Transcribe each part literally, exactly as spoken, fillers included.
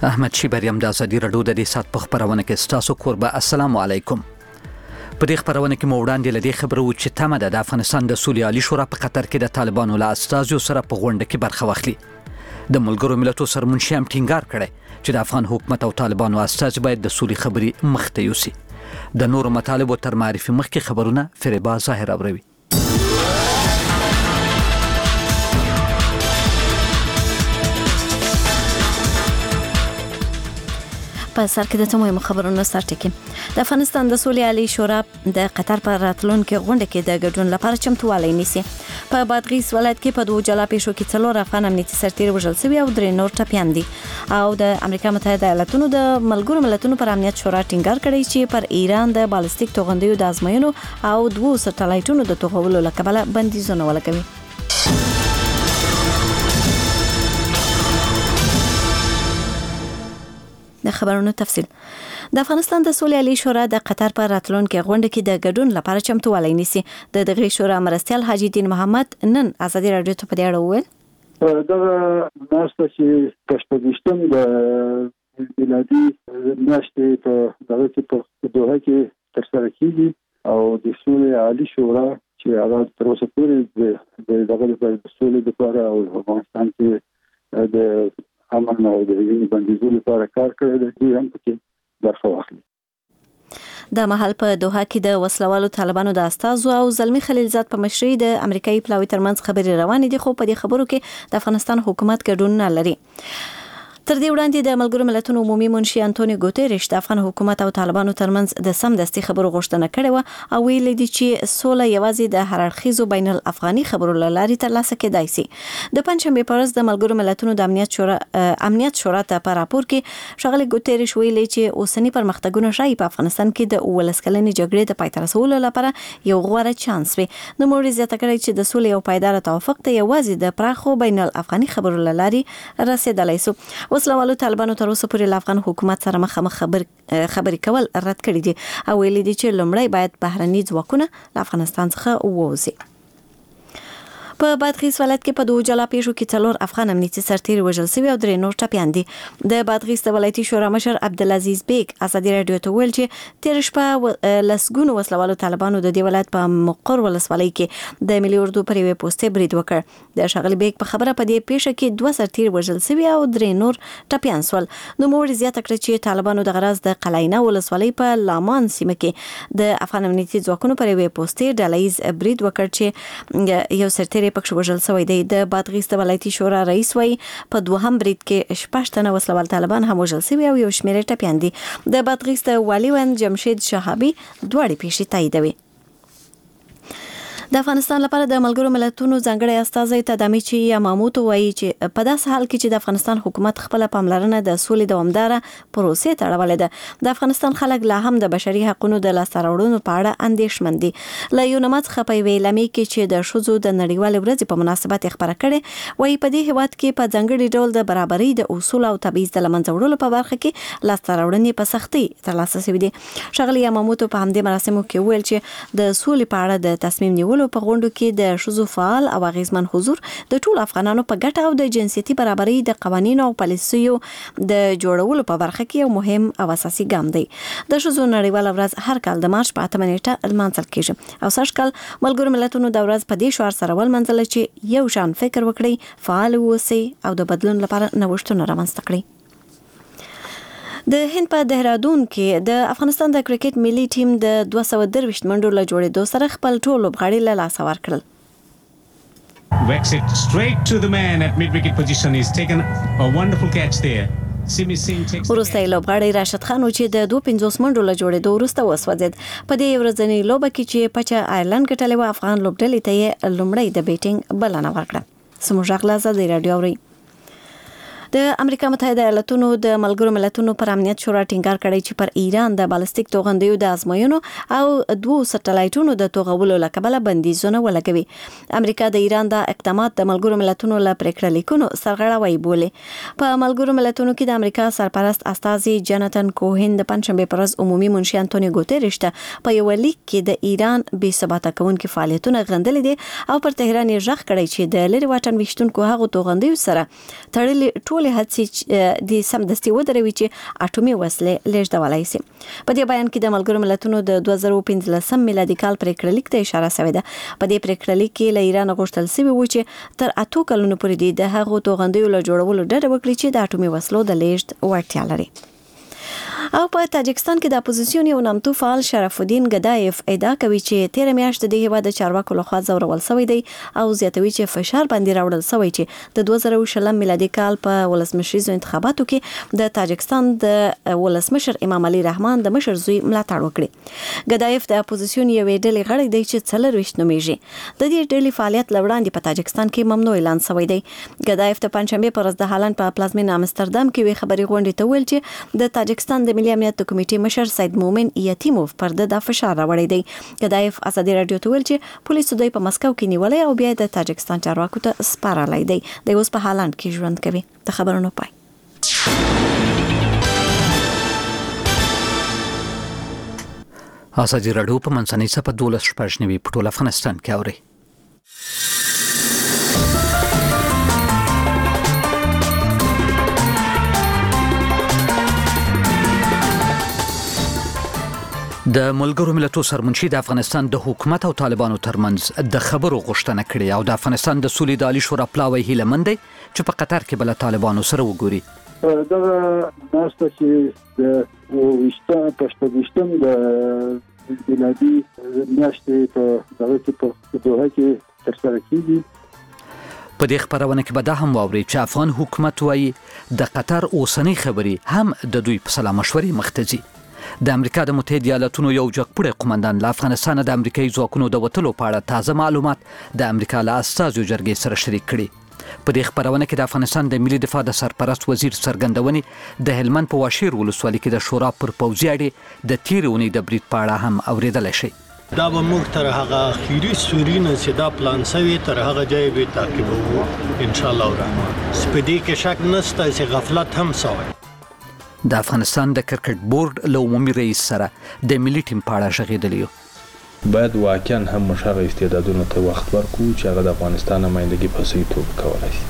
احمد شي بریم د ازادي رادیو د دې سات په خبرونه کې ستاسو کوربه. السلام علیکم. په دې خبرونه کې مو وړاندې لدې خبرو چې تمه ده د افغانستان د سولې عالی شورا په قطر کې د طالبانو له استازو سره په غونډه کې برخه واخلي. د ملګرو ملتونو سرمنشي هم ټینګار کړی چې د افغان حکومت او طالبانو استازي باید د سولې خبرې مخته یوسي. د نورو مطالبو تر معرفي مخکې خبرونه فریبا ظاهر اوروي. په سر کې د تمام خبرونو سر ټکی. د افغانستان د سولې عالی شورا د قطر پر راتلونکو غونډه کې د ګډون لپاره چمتووالی نیسي. په بادغیس ولایت کې په دوه جلا پیښو کې څلور افغان امنیتي سرتیر وژل شوي او درې نور ټپیان دي. او د امریکا متحده ایالاتونو د ملګرو ملتونو پر امنیت شورا ټینګار کړی چې پر ایران د بالستیک توغندیو د ازموینو او دوه سټلایټونو د توغولو لپاره بندیزونه ولګوي. د خبرونو تفصیل. د افغانستان د سولې عالی شورا د قطر پر راتلونکو غونډه کې د ګډون لپاره چمتووالی نیسي. د دغه شورا مرستیال حاجی دین محمد نن ازادي رادیو ته په دې اړه وویل. دا ناسته چې پښتونستان د میلادي ناشته په دغه کې په دوه کې ترسره کیږي او د سولې عالی شورا چې هغه تر اوسه پورې د دغه د سولې لپاره او افغانستان کې د امن او د وینې بندیزولو لپاره کار کړی دی، دوی هم پکې برخه واخلي. د محل په دوحه کې د وسلوالو طالبانو د استازو او زلمی خلیلزاد په مشرۍ د امریکایي پلاوي ترمنځ خبرې روانې دي، خو په دې خبرو کې د افغانستان حکومت ګډون نه لري. تر دې وړاندې د ملګرو ملتونو عمومي منشي انټونیو ګوتریش د افغان حکومت او طالبانو ترمنځ د سمدستي خبرو غوښتنه کړې و او ویلي دي چې سوله یوازې د هر اړخیزو بین الافغاني خبرو له لارې ترلاسه کېدای شي. د پنځشنبې په ورځ د ملګرو ملتونو د امنیت شورا امنیت شورا ته په راپور کې ښاغلي ګوتریش ویلي چې اوسنی پرمختګونه ښایي په افغانستان کې د اوولس کلنې جګړې د پای ته رسولو لپاره یو غوره چانس وي. نوموړي زیاته کړې چې د سولې او پایدار توافق ته یوازې د پراخو بین الافغاني خبرو له لارې رسیدلی سو. وسلوالو طالبانو تر اوسه پورې له افغان حکومت سره مخامخ خبر خبرې کول رد کړي دي او ویلي دي چې لومړی باید بهرني ځواکونه له افغانستان څخه ووځي. په بادغیس ولایت کې په دوه جلا پیښو کې څلور افغان امنیتي سرتیر وژل شوي او درې نور ټپیان دي. د بادغیس د ولایتي شورا مشر عبدالعزیز بیگ ازادي رادیو ته ویل چې تیر شپه لسګونو وسلوالو طالبانو د دې ولایت په مقر ولسوالۍ کې د ملي اردو پر یوې پوسټې برید وکړ. د ښاغلي بیگ په خبره په دې پیښه کې دوه سرتیر وژل شوي او درې نور ټپیان شول. نوموړي زیاته کړه چې طالبانو د غراز د قلعینه ولسوالۍ په لامان سیمه کې د افغان امنیتي ځواکونو پر یوې پوسټې ډلهییز برید وکړ چې یو سرتیر پکښ وژل شوی دی. د بادغیس د ولایتي شورا رئیس وایي په دوهم برید کې شپږ تنه وسلوال طالبان هم وژل شوي او یو شمېر ټپیان دي. د بادغیس د والي ویاند جمشید شهابي دواړې پیښې تاییدوي. د افغانستان لپاره د ملګرو ملتونو ځانګړی استازی تدامیچی یاماموتو وایي چې په داسې حال کې چې د افغانستان حکومت خپل پاملرنه د سولې دوامداره پروسې ته اړولې ده، د افغانستان خلک لا هم د بشري حقوقو د لاسته راوړنو په اړه اندېښمن دي. له یونما څخه په یوې اعلامیې کې چې د ښځو د نړیوالې ورځې په مناسبت یې خپره کړې، وایي په دې هېواد کې په ځانګړي ډول د برابرۍ د اصول او تبعیض د له منځه وړلو په برخه کې لاسته راوړنې په سختۍ ترلاسه شوي دي. ښاغلي یاماموتو په همدې مراسمو کې وویل چې د سولې په اړه د تصمیم نیولو په غونډو کې د ښځو فعال او اغیزمن حضور د ټولو افغانانو په ګټه او د جنسیتي برابرۍ د قوانینو او پالیسیو د جوړولو په برخه کې یو مهم او اساسي ګام دی. د ښځو نړیواله ورځ هر کال د مارچ په اتمه نیټه لمانځل کېږي او سږ کال ملګرو ملتونو د ورځ په دې شعار سره ولمانځله چې یو شان فکر وکړئ، فعال اوسئ او د بدلون لپاره نوښتونه رامنځته کړئ. د هند په دهرادون کې د افغانستان د کرکټ ملي ټیم د دوه سوه درویشت منډو له جوړېدو سره خپل ټول لوبغاړي له لاسه ورکړل. Wrecks it straight to the man at mid-wicket position. He's taken a wonderful catch there. وروستی لوبغاړی راشد خان چې د دوه پنځوس منډو له جوړېدو وروسته وسوځېد. په دې ورځنۍ لوبه کې چې پچه آیرلند ګټلې وه، افغان لوبډلې ته یې لومړی د بیټینګ بلنه ورکړه. زموږ غږ له ازادي راډیو اورئ. د امریکا متحده ایالاتونو د ملګرو ملتونو پر امنیت شورا ټینګار کړی چې پر ایران د بالستیک توغندیو د ازموینو او دوه سټلایټونو د توغولو له کبله بندیزونه ولګوي. امریکا د ایران د اقدامات د ملګرو ملتونو له پریکړه لیکونو سرغړاوی بولي. په ملګرو ملتونو کې د امریکا سرپرست استازي جاناتن کوهن د پنځشنبې پر ورځ عمومي منشي انټونیو ګوتریش ته په یو لیک کې د ایران بې ثباته کوونکي فعالیتونه غندلي دي او پر تهران یې ژغ کړی چې د لرې واټن ویشتونکو هغو توغندیو سره تړلي ټولې هڅې د سمدستي ودروي چې اټومي وسلې لیږدولای شي. په دې بیان کې د ملګرو ملتونو د دوه زره پنځلسم میلادي کال پریکړه لیک ته اشاره شوې ده. په دې پریکړه لیک کې له ایران غوښتل شوی و چې تر اتو کلونو پورې د هغو توغندیو له جوړولو ډډه وکړي چې د اټومي وسلو د لیږد وړتیا لري. او په تاجکستان کې د اپوزیسیون یو نامتو فعال شرف الدین ګدایف ادعا کوي چې تیر میاشت د هیواد چارواکو لخوا ځورول شوی دی او زیاتوي چې فشار باندې راوړل شوی چې د دوه زره شلم میلادي کال په ولسمشریزو انتخاباتو کې د تاجکستان د ولسمشر امام علي رحمان د مشر زوی ملاتړ وکړي. ګدایف د اپوزیسیون یوې ډلې غړی دی چې څلرویشت نومیږي. د دې ډلې فعالیت لوړاندې په تاجکستان کې ممنوع اعلان شوی دی. ګدایف د پنځشنبه پر ورځ د هالند په پلازمینه امستردام کې وی خبري غونډې ته ویل چې د تاجکستان د ملي امنیت کمیټې مشر سید مومن یتیموف پر د فشار راوړی دی. ګدایف ازادي رادیو ته ویل چې پولیسو دوی په مسکو کې نیولې او بیا د تاجکستان چارواکو ته سپارلی دی. د اوس په هالند کې ژوند کوي. د خبرونو پای. ازادي رادیو په منځنۍ صفحه دولس شپږ نوي په ټول افغانستان کې اوري. د ملګرو ملتونو سرمنشي د افغانستان د حکومت او طالبانو ترمنځ د خبرو غوښتنه کړې او د افغانستان د سولې د عالی شورا پلاوی هیله مند دی چې په قطر کې بل طالبانو سره وګوري. دا ناسته چې د وشته پښتوشتم د میلادي میاشتې په دغه کې په دوحه کې ترسره کیږي. په دې خبرونه کې به دا هم واوري چې افغان حکومت وايي د قطر اوسنۍ خبرې هم د دوی په سلا مشورې مختزي. د امریکا د متحده ایالاتونو یو جګپوړی قومندان له افغانستان د امریکایي ځواکونو د وټلو په اړه تازه معلومات د امریکا له استازو جرګې سره شریک کړي. په دې خبرونه کې د افغانستان د ملي دفاع د سرپرست وزیر څرګندونې د هلمند په واشیر ولسوالۍ کې د شورا پر پوځي اډې د تیرې اونۍ د برید په اړه هم اوریدل شي. دا به موږ تر هغه اخیری سورینه چې دا پلان سوی تر هغه ځای به تعقیبوو ان شاء الله الرحمن. سپدې کې شک نشته چې غفلت هم سوی. د افغانستان د کرکټ بورډ له عمومي رئیس سره د ملي ټیم په اړه غږېدلی یو. باید واقعا هم موږ هغه استعدادونو ته وخت ورکړو چې هغه د افغانستان نمایندګي په صحیح توګه کولی شي.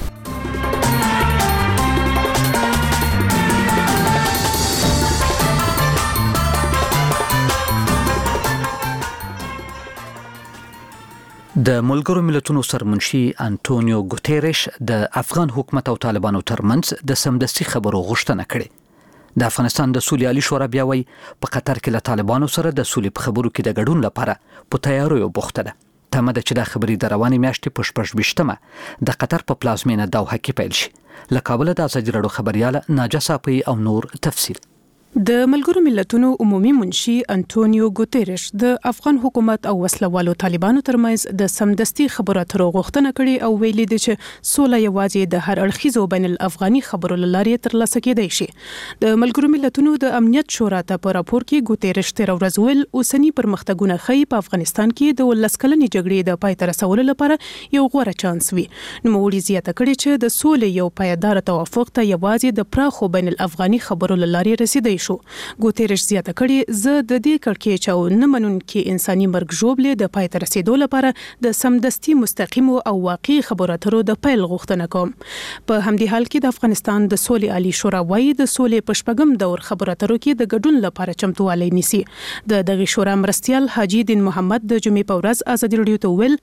د ملګرو ملتونو سرمنشي انټونیو ګوتيريش د افغان حکومت او طالبانو ترمنځ د سمدستي خبرو غوښتنه کړې. د افغانستان د سولې عالی شورا بیا وایي په قطر کې له طالبانو سره د سولې په خبرو کې د ګډون لپاره په تیاریو بوخته ده. تمه ده چې د خبرې د روانې میاشتې په شپږ ویشتمه د قطر په پلازمینه دوحه کې پیل شي. له کابل د ازادي راډیو خبرياله ناجا صافي او نور تفصیل. د ملګرو ملتونو عمومي منشي انټونیو ګوتيريش د افغان حکومت او وسلوالو طالبانو ترمنځ د سمدستي خبرو اترو غوښتنه کړې او ویلي دي چې سوله یوازې د هر اړخیزو بین الافغاني خبرو لارې ترلاسه کېدای شي. د ملګرو ملتونو د امنیت شورا ته په راپور کې ګوتيريش تر ورځ ویل اوسنی پرمختګونه ښیي په افغانستان کې د ولس کلنې جګړې د پای ته رسولو لپاره یو غوره چانس وي. نوموړي زیاته کړې چې د سولې یو پایدار توافق ته یوازې د پراخو بین الافغاني خبرو لارې رسیدای شو. ګوتيريش زیاته کړي زه د دې کړکېچ او نه منونکي انساني مرګ ژوبلې د پای ته رسیدو لپاره د سمدستي مستقیمو او واقعي خبرو اترو د پیل غوښتنه کوم. په همدې حال کې د افغانستان د سولې عالی شورا وايي د سولې په شپږم دور خبرو اترو کې د ګډون لپاره چمتووالی نیسي. د دغه شورا مرستیال حاجی دین محمد د جمعې په ورځ ازادي راډیو ته ویل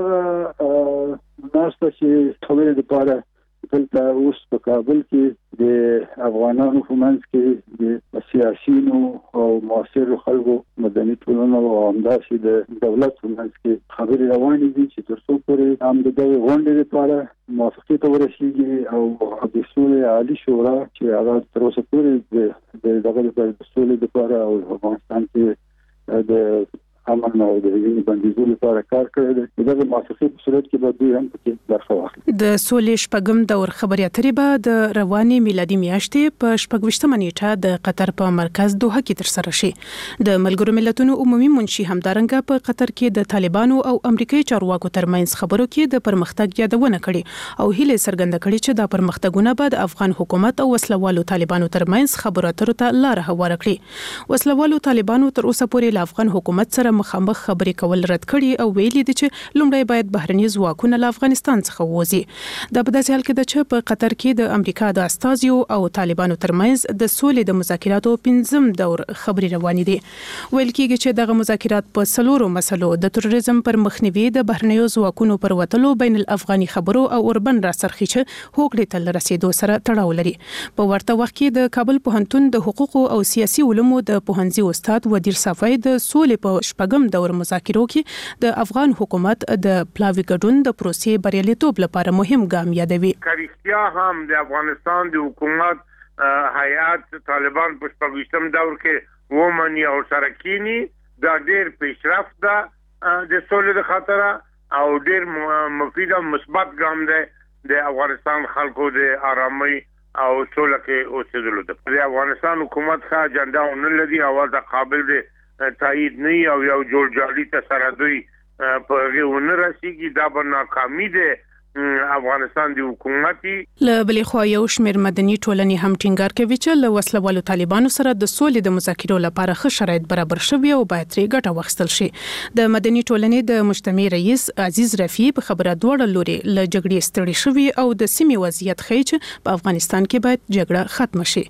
دا ناسته چې خبرې لپاره دلته اوس په کابل کې د افغانانو په منځ کې د سیاسيونو او معاصرو خلکو مدني ټولنو او همداسې د دولت په منځ کې خبرې روانې دي چې تر څو پورې هم د دغه غونډې لپاره موافقې ته ورسیږي او د سولې عالی شورا چې هغه تر اوسه پورې د دغه د سولې لپاره او افغانستان کې د امن او د وینې بندیزولو لپاره کار کړی دی. دغه موافقې په صورت کې به دوی هم پکې برخه واخلي. د سولې شپږم دور خبرې اترې به د روانې میلادي میاشتې په شپږ ویشتمه نیټه د قطر په مرکز دوحه کې ترسره شي. د ملګرو ملتونو عمومي منشي همدارنګه په قطر کې د طالبانو او امریکایي چارواکو ترمنځ خبرو کې د پرمختګ یادونه کړې او هیله څرګنده کړې چې دا پرمختګونه به د افغان حکومت او وسلوالو طالبانو ترمنځ خبرو اترو ته لار هواره کړي. وسلوالو طالبانو تر اوسه پورې له افغان حکومت سره مخامخ خبرې کول رد کړي او ویلي دي چې لومړی باید بهرني ځواکونه له افغانستان څخه ووځي. دا په داسې حال کې ده چې په قطر کې د امریکا د استازیو او طالبانو ترمنځ د سولې د مذاکراتو پنځم دور خبرې روانې دي. ویل کېږي چې دغه مذاکرات په څلورو مسلو د تروریزم پر مخنیوي، د بهرنیو ځواکونو پر وتلو، بین الافغاني خبرو او اوربن راسرخي چې هوکړې ته رسیدو سره تړاو لري. په ورته وخت کې د کابل پوهنتون د حقوقو او سیاسي علومو د پوهنځي استاد ودیر صافی د سولې په شپږم دور مذاکرو کې د افغان حکومت د پلاوي ګډون د پروسې بریالیتوب لپاره مهم ګام یادوي. کریستیا هم د افغانستان د حکومت هیئات طالبان په شپږم دور کې ومني او سره کینی دا ډېر پیشرفت ده د سولې د خاطره او ډېر مفید او مثبت ګام دی د افغانستان خلکو د آرامۍ او سوله کې اوسېدلو ته. د افغانستان حکومت ښه اجنډا ونه لري او دا قابل دی تایید نه او یو جوړ جاړي ته سره دوی په هغې ونه رسېږي. دا به ناکامي دی افغانستان د حکومتي. له بلې خوا یو شمېر مدني ټولنې هم ټینګار کوي چې له وسلوالو طالبانو سره د سولې د مذاکرو لپاره ښه شرایط برابر شوي او باید ترې ګټه واخیستل شي. د مدني ټولنې د مجتمع رئیس عزیز رفیع په خبره دواړه لوري له جګړې ستړي شوي او د سیمې وضعیت ښیي چې په افغانستان کې باید جګړه ختمه شي.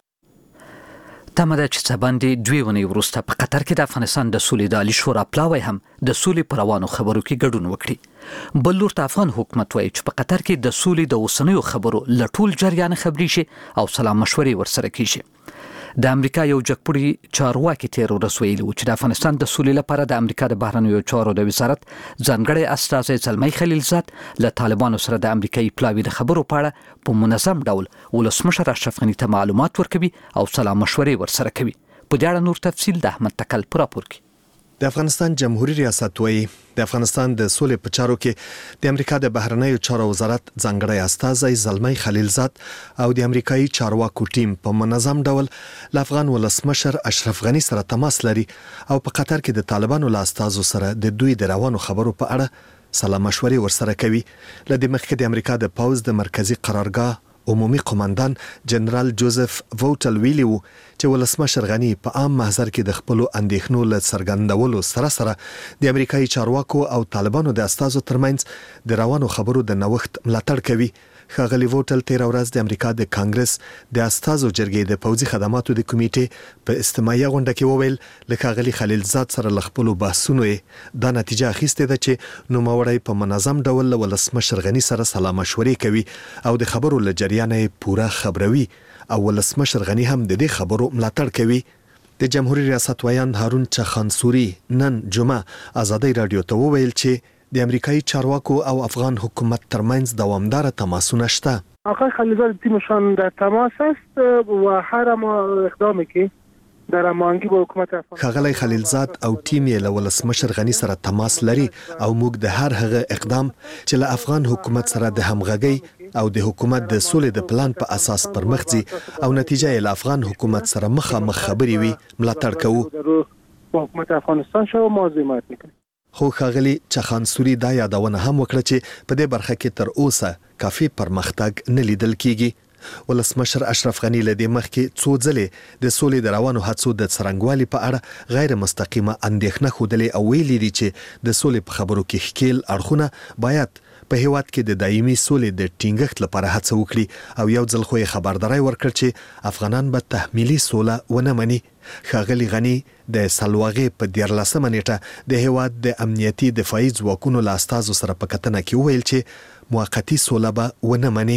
تمه ده چې څه دوی ونې وروسته په قطر کې د افغانستان د سولې د عالي شورا پلاوی هم د سولې پر روانو خبرو کې ګډون وکړي. بل لور ته افغان حکومت وایي چې په قطر کې د سولې د اوسنیو خبرو له ټول جریان خبري شي او سلام مشورې ورسره کیږي. د امریکا یو جګپوړي چارواکي تیر ورځ ویلي و چې د افغانستان د سولې لپاره د امریکا د بهرنیو چارو د وزارت ځانګړی استازی زلمی خلیلزاد له طالبانو سره د امریکایي پلاوي د خبرو په اړه په منظم ډول ولسمشر اشرف غني ته معلومات ورکوي او سلام مشورې ورسره کوي. په دې اړه نور تفصیل د احمد تکل پر راپور کې. د افغانستان جمهوریت ریاست وایي د افغانستان د سولې په چارو کې د امریکا د بهرنیو چارو وزارت ځانګړی استازی زلمی خلیلزاد او د امریکایي چارواکو ټیم په منظم ډول له افغان ولسمشر اشرف غني سره تماس لري او په قطر کې د طالبانو له استازو سره د دوی د روانو خبرو په اړه سلام مشورې ورسره کوي. له دې مخکې د امریکا د پوځ د مرکزی قرارګاه عمومي قوماندان جنرال جوزف ووټل ویلی وو چې ولسمشر غني په عام محضر کې د خپل اندېښنو له څرګندولو سره سره د امریکایي چارواکو او طالبانو د استازو ترمنځ د روانو خبرو د نوښت ملاتړ کوي. ښاغلي ووټل تیر ورځ د امریکا د کانګرس د استازو جرګې د پوځي خدماتو د کمیټې په استماعي غونډه کې وویل له ښاغلي خلیلزاد سره له خپلو بحثونو دا نتیجه اخیستې ده چې نوموړی په منظم ډول له ولسمشر غني سره سلا مشورې کوي او د خبرو له جریانه پوره خبروي او ولسمشر غني هم د دې خبرو ملاتړ کوي. د جمهوریت ریاست ویان هارون چخانسوري نن جمعه ازادي رادیو ته وویل چې د امریکایي چارواکو او افغان حکومت ترمنځ دوامدار تماسونه شته. آقای خلیلزاد تیمشان در تماس است و هر ما اقدامی که در هماهنگی با حکومت افغانستان. ښاغلی خلیلزاد او ټیم یې له ولسمشر غني سره تماس لري او موږ د هر هغه اقدام چې له افغان حکومت سره د همغږۍ او د حکومت د سولې د پلان په اساس پرمخ ځي او نتیجه یې له افغان حکومت سره مخامخ خبرې وي ملاتړ کوو. با حکومت افغانستان شو ما حمایت میکنیم. خو ښاغلي چخانسوري دا یادونه هم وکړه چې په دې برخه کې تر اوسه کافي پرمختګ نه لیدل کیږي. ولسمشر اشرف غني له دې مخکې څو ځلې د سولې د روانو هڅو د څرنګوالي په اړه غیر مستقیمه اندېښنه ښودلې او ویلي دي چې د سولې په خبرو کې ښکیل اړخونه باید په هیواد کې د دایمي سولې د ټینګښت لپاره هڅه وکړي او یو ځل خو یې خبرداري ورکړ چې افغانان به تحمیلي سوله ونه مني. ښاغلي غني د سلواغې په دیارلسمه نیټه د هیواد د امنیتي دفاعي ځواکونو له استازو سره په کتنه کې وویل چې موقتي سوله به ونه مني.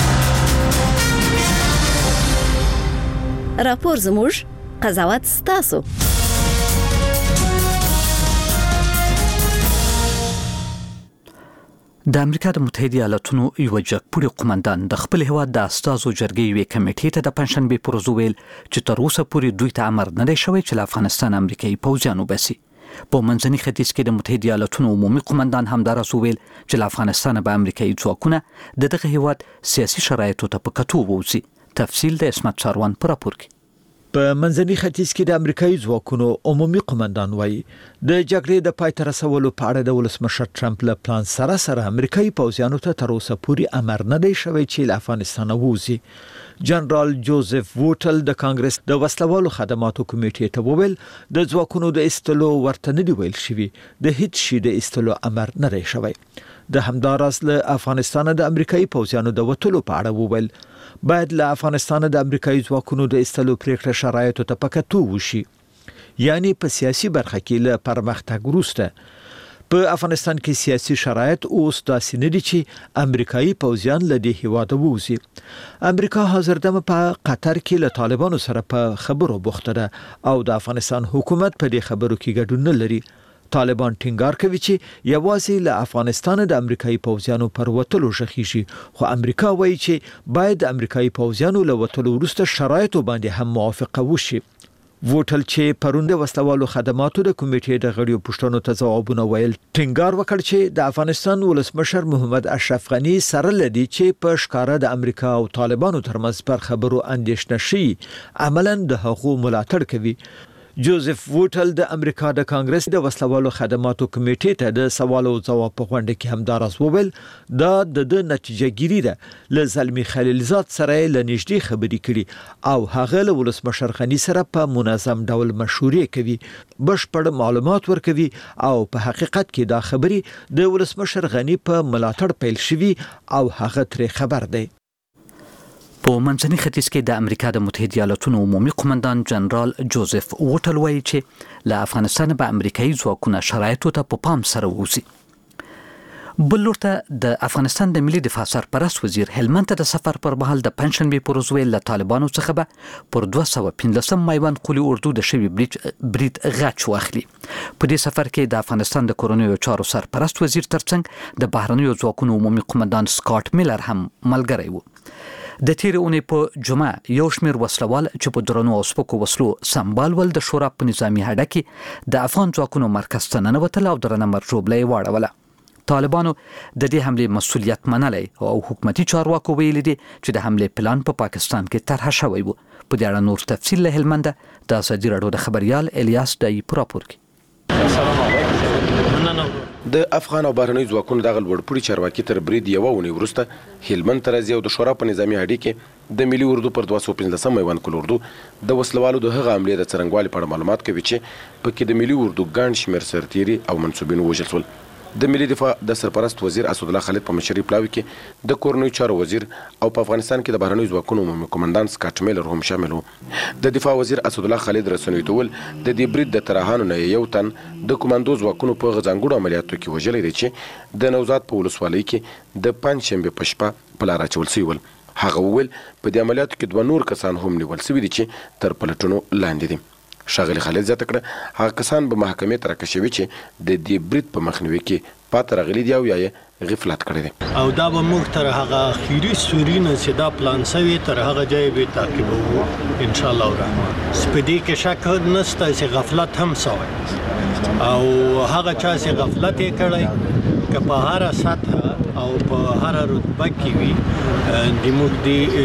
راپور زموږ قضاوت ستاسو. د امریکا د متحده ایالاتونو یو جګپوړي قومندان د خپل هیواد د استازو جرګې یوې کمیټې ته د پنځشنبې پر ورځ ویل چې تر اوسه پورې دوی ته امر نه دی شوی چې له افغانستان امریکایي پوځیان وباسي. په منځني ختیځ کې د متحده ایالاتونو عمومي قومندان همداراز ویل چې له افغانستان به امریکایي ځواکونه د دغه هیواد سیاسي شرایطو ته په کتو ووځي. تفصیل د اسمت چاروان پر راپور کې. په منځني ختیځ کې د امریکایي ځواکونو عمومي قومندان وایي د جګړې د پای ته رسولو په اړه د ولسمشر ټرمپ له پلان سره سره امریکایي پوځیانو ته تر اوسه پورې امر نه دی شوی چې له افغانستان ووځي. جنرال جوزف ووټل د کانګرس د وسلوالو خدماتو کمیټې ته وویل د ځواکونو د ایستلو ورته نه دی ویل شوی، د هیڅ شي د ایستلو امر نه دی شوی. د همداراز له افغانستان د امریکایي پوځیانو د وټلو په اړه وویل باید له افغانستان د امریکایي ځواکونو د ایستلو پریکړه شرایطو ته په کتو وشي، یعنی په سیاسي برخه کې له پرمختګ وروسته. په افغانستان کې سیاسي شرایط اوس داسې نه دي چې امریکایي پوځیان له دې هیواده ووځي. امریکا حاضر دمه په قطر کې له طالبانو سره په خبرو بوخته ده او د افغانستان حکومت په دې خبرو کې ګډون نه لري. طالبان ټینګار کوي چې یوازې له افغانستان د امریکایي پوځیانو پر وتلو شخیږي، خو امریکا وایي چې باید د امریکایي پوځیانو له وتلو وروسته شرایطو باندې هم موافقه وشي. ووټل چې پرون د وسلوالو خدماتو د کمیټې د غړیو پوښتنو ته ځوابونه ویل، ټینګار وکړ چې د افغانستان ولسمشر محمد اشرف غنی سره لدی چې په ښکارا د امریکا او طالبانو ترمنځ پر خبرو اندېښنه شي عملاً د هغو ملاتړ کوي. جوزف ووټل د امریکا د کانګرس د وسلوالو خدماتو کمیټې ته د سوال او ځواب په غونډه کې هم داراز وویل دا د نتیجه ګیری ده. له زلمی خلیلزاد سره له نږدې خبرې کړي او هغه له ولسمشر غنی سره په منظم ډول مشورې کوي، بشپړ معلومات ورکوي او په حقیقت کې دا خبرې د ولسمشر غنی په ملاتړ پیل شوي او هغه ترې خبر دی. په منځني ختیځ کې د امریکا د متحده ایالاتونو عمومي قومندان جنرال جوزف ووټل وایي چې له افغانستان به امریکایي ځواکونه شرایطو ته په پام سره ووځي. بل لور ته د افغانستان د ملي دفاع سرپرست وزیر هلمند ته د سفر پر مهال د پنځشنبې پر ورځ له طالبانو څخه به پر دوه سوه پنځلسم میوند قولي اردو د شوي برید غچ واخلي. په دې سفر کې د افغانستان د کورنیو چارو سرپرست وزیر ترڅنګ د بهرنیو ځواکونو عمومي قومندان سکاټ میلر هم ملګری و. د تیرې اونۍ په جمعه یو شمېر وسلوال چې په درنو او سپکو وسلو سمبال ول د شورا په نظامي هډه کې د افغان ځواکونو مرکز ته ننوتل او درنه مرجوبله یې واړوله. طالبانو د دې حملې مسؤلیت منلی او حکومتي چارواکو ویلي دي چې د حملې پلان په پا پاکستان کې طرحه شوی و. په دې اړه نور تفصیل له هلمند د ازادي راډیو د خبريال الیاس دای په راپور کې. السلام علیکم. د افغان او بهرنیو ځواکونو دغه لوړپوړي چارواکي تر برید یوه اونۍ وروسته هلمند ته راځي او د شورا په نظامي هډې کې د ملي اردو پر دوه سوه پنځلسم میوند قول اردو د وسلوالو د هغه حملې د څرنګوالي په اړه معلومات کوي چې پکې د ملي اردو ګڼ شمېر سرتیري او منصوبین ووژل شول. د ملي دفاع د سرپرست وزیر اسدالله خالد په مشرۍ پلاوي کې د کورنیو چارو وزیر او په افغانستان کې د بهرنیو ځواکونو عمومي قومندان سکاټ میلر هم شامل وو. د دفاع وزیر اسدالله خالد رسنیو ته وویل د دې برید د طرحانو نه یو تن د کمانډو ځواکونو په ځانګړو عملیاتو کې وژلی دی چې د نوزاد په ولسوالۍ کې د پنجشنبې په شپه په لار اچول سوي ول. هغه وویل په دې عملیاتو کې دوه نور کسان هم نیول سوي دي چې تر پلټنو لاندې دي. ښاغلي خالد زیاته کړه هغه کسان به محکمې ته راکشوي چې د دې برید په مخنیوي کې پاتې راغلي دي او یا یې غفلت کړی دی او دا به موږ تر هغه اخري سوري نه چې دا پلان سوی تر هغه ځایه به تعقیبوو انشاءالله الرحمن. په دې کې شک نشته چې غفلت هم سوی او هغه چا چې غفلت یې کړی که په هره سطح او په هره رتبه کې وي د موږ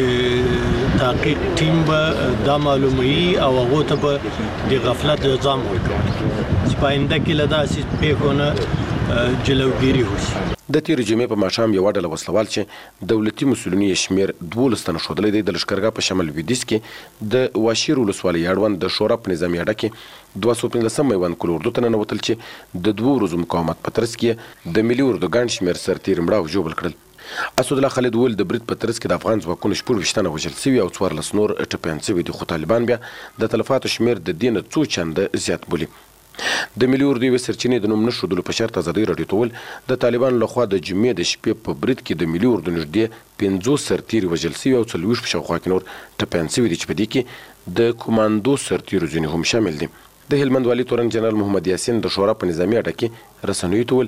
د تحقیق ټیم به دا معلوموي او هغو ته به د غفلت الزام ورکوي چې په آینده کې له داسې پیښو نه جلوګیري وشي. د تیرې جمعې په ماښام یوه ډله وسلوال چې دولتي مسؤلین یې شمېر دولس تنه ښودلی دی د لښکرګاه په شمال لویدیځ کې د واشیر ولسوالۍ اړوند د شورا په نظامي اډه کې دوه سوه پنځلسم میوند قول اردو ته ننوتل چې د دوو ورځو مقاومت په ترڅ کې د ملي اردو ګڼ شمېر سرتېري مړه او ژوبل کړل. اسدالله خالد وویل د برید په ترڅ کې د افغان ځواکونو شپږ ویشت تنه وژل سوي او څوارلس نور ټپیان سوي دي، خو طالبان بیا د تلفاتو شمېر د دې نه څو چنده زیات بولي. د ملي اردو یوې سرچینې د نوم نه ښودلو په شرط ازادۍ راډیو ته وویل د طالبانو لخوا د جمعې د شپې په برید کې د ملي اردو نږدې پنځوس سرتیري وژل سوي او څلوېښت په شاوخوا کې نور ټپیان سوي دي چې په دې کې د کمانډو سرتیرو ځینې هم شامل دي. د هلمند والي تورن جنرال محمد یاسین د شورا په نظامي اډه کې رسنیو ته وویل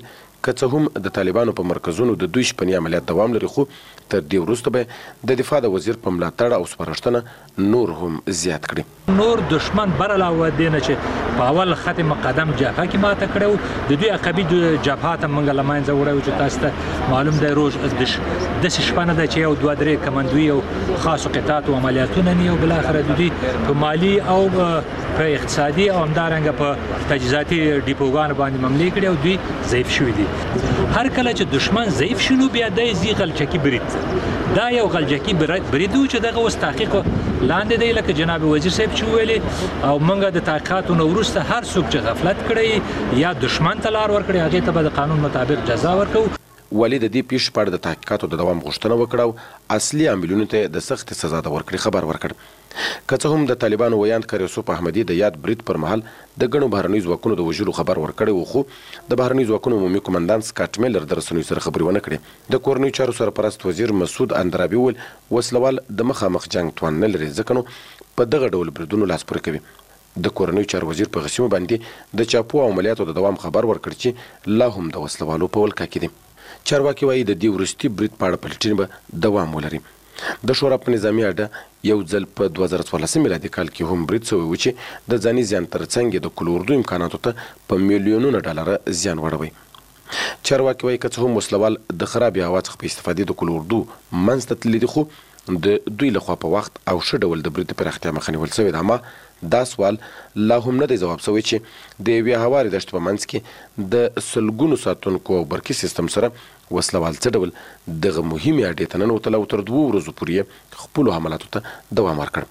که څه هم د طالبانو په مرکزونو د دوی شپني عملیات دوام لري، خو تر دې وروسته به د دفاع د وزیر په ملاتړ او سپارښتنه نور هم زیات کړي. نور دشمن بر علاوه دینه چې په اول خط مقدم جبهه کې ماته کړو، د دوی عقبي جبهه ته موږ له منځه وړو چې تاسو ته معلوم دی روز د شپنه د چې یو دوه درې کمانډوي او خاصو قطعات او عملیاتونه نه، او بل اخر د دوی په مالی او په اقتصادي او همدارنګه په تجهیزاتي ډیپوګان باندې مملي کړي او دوی ضعیف شوي دي. هر کله چې دشمن ضعیف شنو بیا د زی غلچکی برید دا یو غلچکی برید و چې دغه اوس تحقیق لاندې دی، لکه جناب وزیر صاحب چې ویلي، او موږ د تحقیقاتو نه وروسته هر څوک چې غفلت کړی یا دشمن ته لار ورکړي هغې ته به د قانون مطابق جزا ورکوو. والي د دې پیښې په اړه د تحقیقاتو د دوام غوښتنه وکړه او اصلي عاملونو ته د سختې سزا د ورکړې خبر ورکړ. که څه هم د طالبانو ویاند کار یوسف احمدي د یاد برید پر مهال د ګڼو بهرنیو ځواکونو د وژلو خبر ورکړی و، خو د بهرنیو ځواکونو عمومي قومندان سکاټ میلر د رسنیو سره خبرې ونه کړې. د کورنیو چارو سرپرست وزیر مسعود اندرابي وویل وسلوال د مخامخ جنګ توان نه لري، ځکه نو په دغه ډول بریدونو لاس پورې کوي. د کورنیو چارو وزیر په غسیمو باندې د چاپو عملیاتو د دوام خبر ورکړ چې لا هم د وسلوالو په ولکه کې دي. چارواکي وایي د دې وروستي برید په اړه پلټنې به دوام ولري. د شورا په نظامي اډه یو ځل په دوه زره څوارلسم میلادي کال کې هم برید شوی و چې د ځاني زیان ترڅنګ د کلو اردو امکاناتو ته په میلیونونو ډالره زیان وړوي. چارواکي وایي که څه هم وسلوال د خرابې هوا څخه په استفادې د کلو اردو منځ ته تللي دي، خو د دوی لخوا په وخت او ښه ډول د برید د پراختیا مخه نیول شوې ده. اما دا سوال لا هم نه دی ځواب شوی چې د یوې هوارې دښتې په منځ کې د سلګونو ساتونکو او برقي سیستم سره وسلوال څه ډول دغه مهمې اډې ته ننوتل او تر دوو ورځو پورې یې خپلو حملاتو ته دوام ورکړ.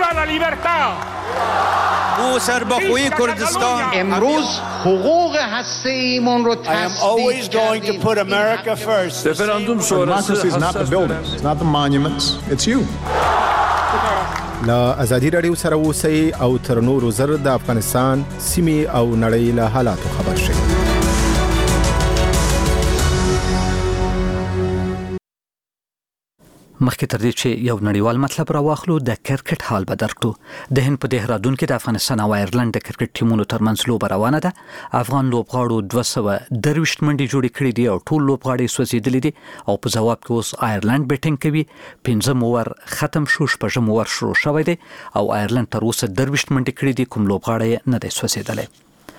سربخوی کردستان امروز حقوق هسته‌ایمون رو تصدیق کردیم. Referendum sonrası is not the buildings, it's not the monuments, it's you. لا ازادي رادیو سره اوسئ او تر نورو زر د افغانستان سیمې او نړۍ له حالاتو خبر شئ. مخکې تر دې چې یو نړیوال مطلب راواخلو د کرکټ حال به درکړو. د هند په دهرادون کې د افغانستان او آیرلند د کرکټ ټیمونو ترمنځ لوبه روانه ده. افغان لوبغاړو دوه سوه درویشت منډې جوړې کړې دي او ټول لوبغاړي سوځېدلي دي او په ځواب کې اوس آیرلند بیټینګ کوي. پنځم اوور ختم شو، شپږم اوور شروع شوی دی او آیرلند تر اوسه درویشت منډې کړې دي، کوم لوبغاړی نه دی سوځېدلی.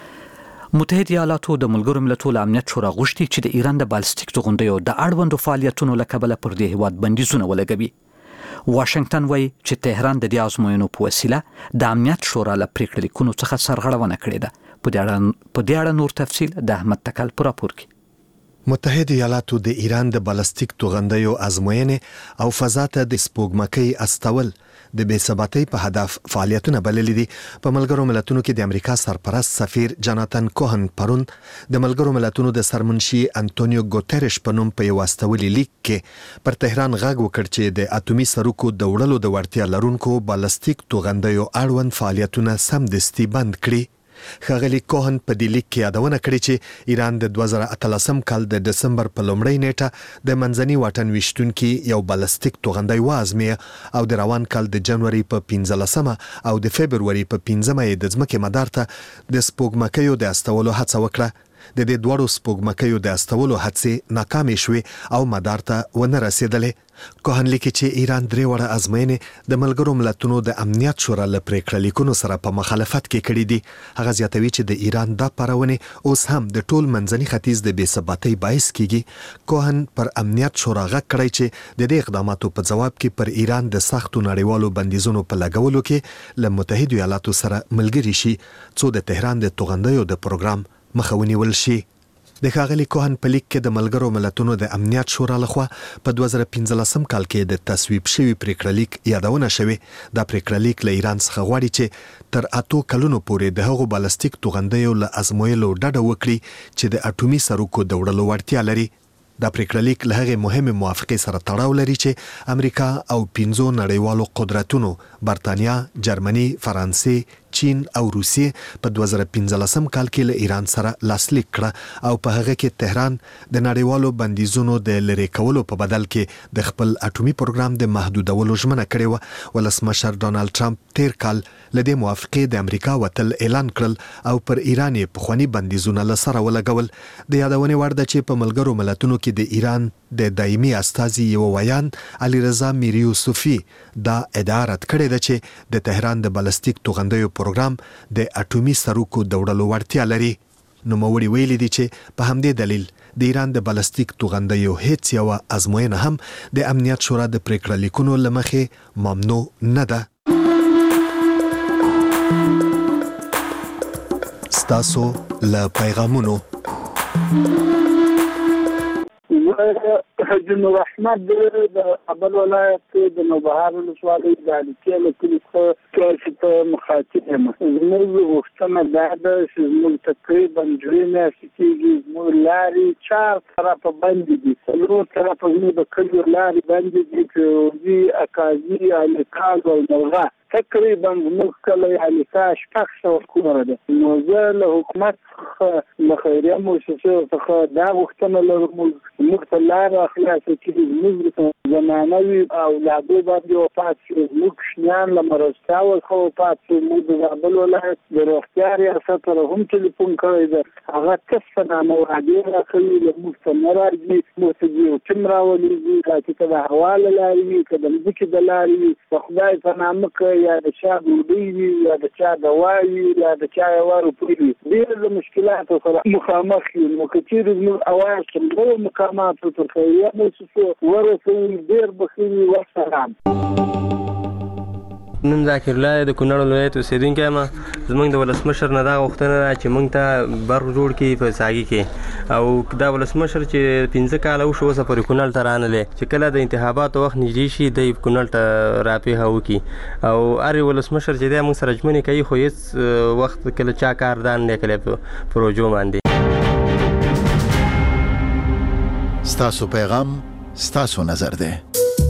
متحده ایالاتو د ملګرو ملتونو امنیت شورا غوښتي چې د ایران د بالستیک توغندیو د اړوندو فعالیتونو له کبله پر دې هیواد بندیزونه ولګوي. واشنگټن وایي چې تهران د دې ازموینو په وسیله د امنیت شورا له پریکړې لیکونو څخه سرغړونه کړې ده. په دې اړه نور تفصیل د احمد تکل په راپور کې. متحده ایالاتو د ایران د بالستیک توغندیو ازموینې او فضا ته د سپوږمکۍ استول د بې ثباتۍ په هدف فعالیتونه بللي دي. په ملګرو ملتونو کې د امریکا سرپرست سفیر جاناتن کوهن پرون د ملګرو ملتونو د سرمنشي انټونیو ګوتریش په نوم په یو استولي لیک کې پر تهران غږ وکړ چې د اټومي سرکو د وړلو د وړتیا لرونکو بالستیک توغندیو اړوند فعالیتونه سمدستي بند کړي. ښاغلي کوهن په دې لیک کې یادونه کړې چې ایران د دوه زره اتلسم کال د دسمبر په لومړۍ نیټه د منځني واټن ویشتونکي یو بالستیک توغندی وازمویه او د روان کال د جنوري په پنځلسمه او د فبروري په پنځمه یې د ځمکې مدار ته د سپوږمکیو د استولو هڅه وکړه. د دې دوړو سپوږمکیو د استولو هڅې ناکامې شوې او مدار ته ونه رسېدلې. کوهن لیکي چې ایران درې وړه ازموینې د ملګرو ملتونو د امنیت شورا له پریکړه لیکونو سره په مخالفت کې کړي دي. هغه زیاتوي چې د ایران دا پارونې اوس هم د ټول منځني ختیځ د بې ثباتۍ باعث کیږي. کوهن پر امنیت شورا غږ کړی چې د دې اقداماتو په ځواب کې پر ایران د سختو نړیوالو بندیزونو په لګولو کې له متحده ایالاتو سره ملګري شي څو د تهران د توغندیو د پروګرام مخه ونیول شي. د ښاغلي کوهن په لیک کې د ملګرو ملتونو د امنیت شورا لخوا په دوه زره پنځلسم کال کې د تصویب شوي پریکړه لیک یادونه شوې. دا پریکړه لیک له ایران څخه غواړي چې تر اتو کلونو پورې د هغو بالستیک توغندیو له ازمویلو ډډه وکړي چې د اټومي سرکو د وړلو وړتیا لري. دا پریکړه لیک له هغې مهمې موافقې سره تړاو لري چې امریکا او پنځو نړیوالو قدرتونو برتانیا، جرمني، فرانسې، چین او روسیې په دوه زره پنځلسم کال کې له ایران سره لاسلیک کړه او په هغه کې تهران د نړیوالو بندیزونو د لری کولو په بدل کې د خپل اټومي پروګرام د محدودولو ژمنه کړې و. ولسمشر ډونالد ټرمپ تیر کال لدې موافقې د امریکا وتل اعلان کړل او پر ایران یې پخوانی بندیزونه لسره ولګول. د یادونې وړ ده چې په ملګرو ملتونو کې د ایران د دایمي استازي یو ویان علي رضا میر یوسفي دا ادعا رد کړې ده چې د تهران د بالستیک توغندیو پروګرام د اټومي سروکو د وړلو وړتیا لري. نوموړي ویلي دي چې په همدې دلیل د ایران د بالستیک توغندیو هیڅ یو ازموینه هم د امنیت شورا د پریکړه لیکونو لمخې ممنوع نه ده. ستاسو له پیغامونو حجم رحمت د کابل ولایت د نوبهار ولسوالۍ د الیکې له کلي څخه چې په مخاطب یم. زموږ غوښتنه دا ده چې زموږ تقریبا درې میاشتې کېږي زموږ لارې چار طرفه بندې دي. څلور طرفه زموږ د کلیو لارې بندې دي، فیروزي، اکاځي، الیکاز او نوغه. تقریبا زموږ کلی الیکا شپږ سوه کوره ده. نو زه له حکومت څخه له خیریه مؤسسو څخه دا غوښتنه لرم موږ ته لاره خلاصه کړي، زموږ زنانه وي اولادو باندې وفات شي، زموږ کوچنیان له مرستیاو څخه وفات شي. موږ د کابل ولایت د روغتیا ریاست سره هم ټلیفون کړی ده، هغه کس په نامه وعدې راکوي له موږ ته نه راځي. موږ ته یو ټیم راولېږي، که د هوا له لارې وي که د مځکې د لارې وي، د خدای په نامه که یا د چا ډوډۍ وي یا د چا دوا وي یا د چا یوه روپۍ وي، ډېر د مشکلاتو سره مخامخ یو. نو که چېرې زموږ اواز څومره مقاماتو تر خیریه مؤسسو ورسوي ډېر به ښه وي. والسلام. نوم ذاکر الله د کونړ ولایت اوسېدونکی یم. زموږ د ولسمشر نه دا غوښتنه ده چې موږ ته برق جوړ کړي په ساګي کې، او دا ولسمشر چې پنځه کاله وشو اوسه پورې کونړ ته رانغلی، چې کله د انتخاباتو وخت نږدې شي دی کونړ ته راپېښه وکړي. او هر ولسمشر چې دی موږ سره ژمنې کوي، خو هېڅ وخت کله چا کار دا نه دی کړی په پروژو باندې. ستاسو پیغام ستاسو نظر دی.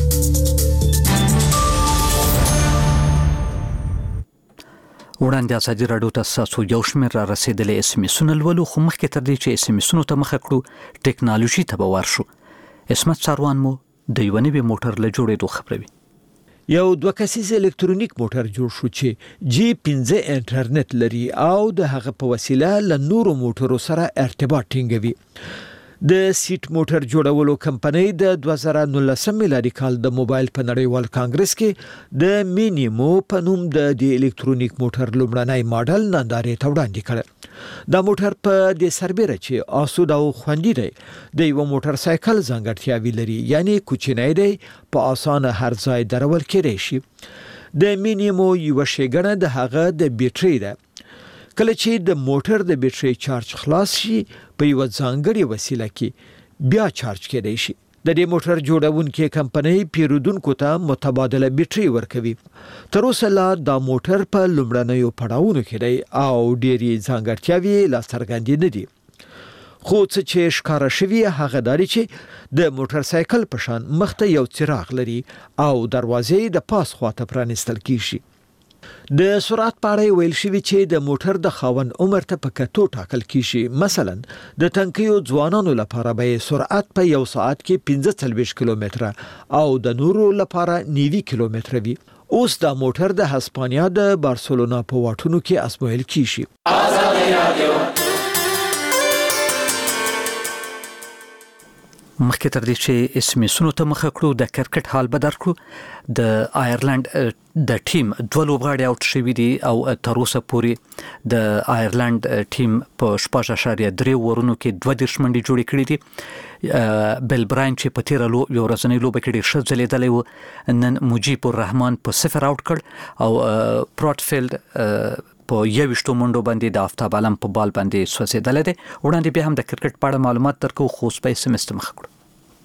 وړاندې ازادي راډیو ته تاسو یو شمېر را رسېدلې اس ام اسونه لولو، خو مخکې تر دې چې اس ام اسونو ته مخه کړو ټیکنالوژي ته به ورشو. اسمت ساروان مو د یوه نوي موټر له جوړېدو خبروي. یو دوه کسیز الکترونیک موټر جوړ شو چې جی پنځه انټرنیټ لري او د هغه په وسیله له نورو موټرو سره ارتباط ټینګوي. د سیټ موټر جوړولو کمپنۍ د دوه زره نولسم میلادي کال د موبایل په نړیوال کانګرس کې د مینیمو په نوم د د الکترونیک موټر لومړنی ماډل نندارې ته وړاندې کړ. دا موټر په دې سربېره چې اسوده او خوندي دی، د یو موټر سایکل ځانګړتیاوې لري، یعنی کوچنی دی، په اسانه هر ځای درول کېدای شي. د مینیمو یو شیګنه د هغه د بیټرۍ ده. کله چې د موټر د بیټرۍ چارج خلاص شي په یو ځانګړي وسیله کې بیا چارج کېدای شي. د دې موټر جوړونکې کمپنۍ پیرودونکو ته متبادله بیټرۍ ورکوي. تر اوسه لا دا موټر په لومړنیو پړاوونو کې دی او ډېری ځانګړتیاوې لا څرګندې نه دي. خو څه چې ښکاره شوي هغه دا دی چې د موټر سایکل په شان مخته یو څراغ لري او دروازې د پاس خواته پرانیستل کیږي. د سرعت په اړه ویل شوي چې د موټر د خاوند عمر ته په کتو ټاکل کیږي. مثلا د تنکیو ځوانانو لپاره به سرعت په یو ساعت کې پنځه څلوېښت کیلومتره او د نورو لپاره نوي کیلومتره وي. اوس دا موټر د هسپانیا د بارسلونا په واټونو کې ازمویل کیږي. مخکې تر دې چې اس ام اسونو ته مخه کړو د کرکټ حال به درکړو. د آیرلند د ټیم دوه لوبغاړي اوټ شوي دي او تر اوسه پورې د آیرلند ټیم په شپږ اعشاریه درې اورونو کې دوه دېرش منډې جوړې کړې دي. بیل براین چې په تیره لو یو ورځنۍ لوبه کې ډېر ښه ځلېدلی و، نن مجیب الرحمن په صفر اوټ کړ او پروټفیلډ په یویشتو منډو باندې د آفتاب عالم په بال باندې سوځېدلی دی. وړاندې بیا هم د کرکټ په اړه معلومات درکو، خو اوس به یې سمسته مخه کړو.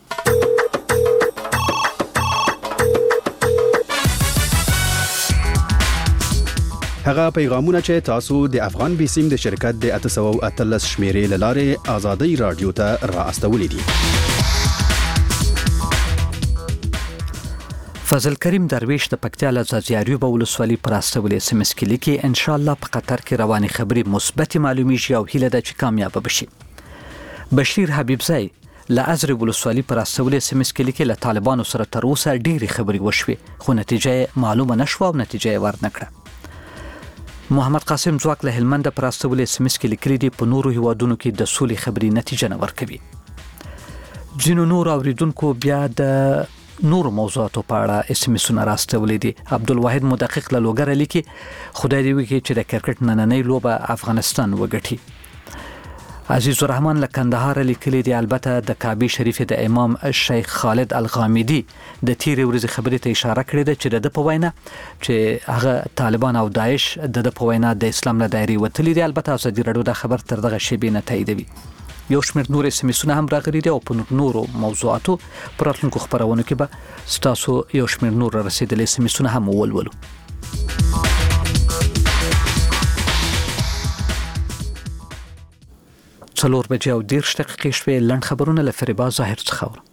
هغه پیغامونه چې تاسو د افغان بیسیم د شرکت د اته سوه او اتلس شمیرې له لارې ازادي رادیو ته را استولې دي. فضل کریم درویش د پکتیا له زازیاریوب ولسوالۍ پر استولې سیمه کې لیکي ان شاء الله په قطر کې رواني خبري مثبت معلومیږي او هیله ده چې کامیاب بشي. بشیر حبیبزای له ازرې ولسوالۍ پر استولې سیمه کې لیکي له طالبانو سره تر اوسه ډېری خبري وشوي خو نتیجه معلومه نشوه او نتیجه ورنکړه. محمد قاسم ځواک له هلمند پر استولې سیمه کې لیکلي دي په نورو هیوادونو کې د سولې خبري نتیجه نه ورکوي. ځینو نور اوریدونکو بیا د نور موضوعاتو په اړه اس ام اسونه راستولې دي. عبدالواحد مدقق له لوګر لیکي خدای دې وکړي چې د کرکټ نننۍ لوبه افغانستان وګټي. عزیز الرحمن له کندهار لیکلي دي البته د کعبه شریف د امام شیخ خالد الغامدي د تیرې ورځې خبرې ته اشاره کړې ده چې د په وینا چې هغه طالبان او داعش د په وینا د اسلام له دایرې وتلي دي. البته ازادي راډیو د خبر تر دغه شی به نه تاییدوي. یو شمېر نور سیمسونه هم راغلي دي او په نورو موضوعاتو پر راتلونکو خبرونو کې به ستاسو یو شمېر نور رسیدلې سیمسونه هم ولولو. څلور بجې او دېرش دقیقې شوې. لنډ خبرونه له فریبا ظاهر څخه اورو.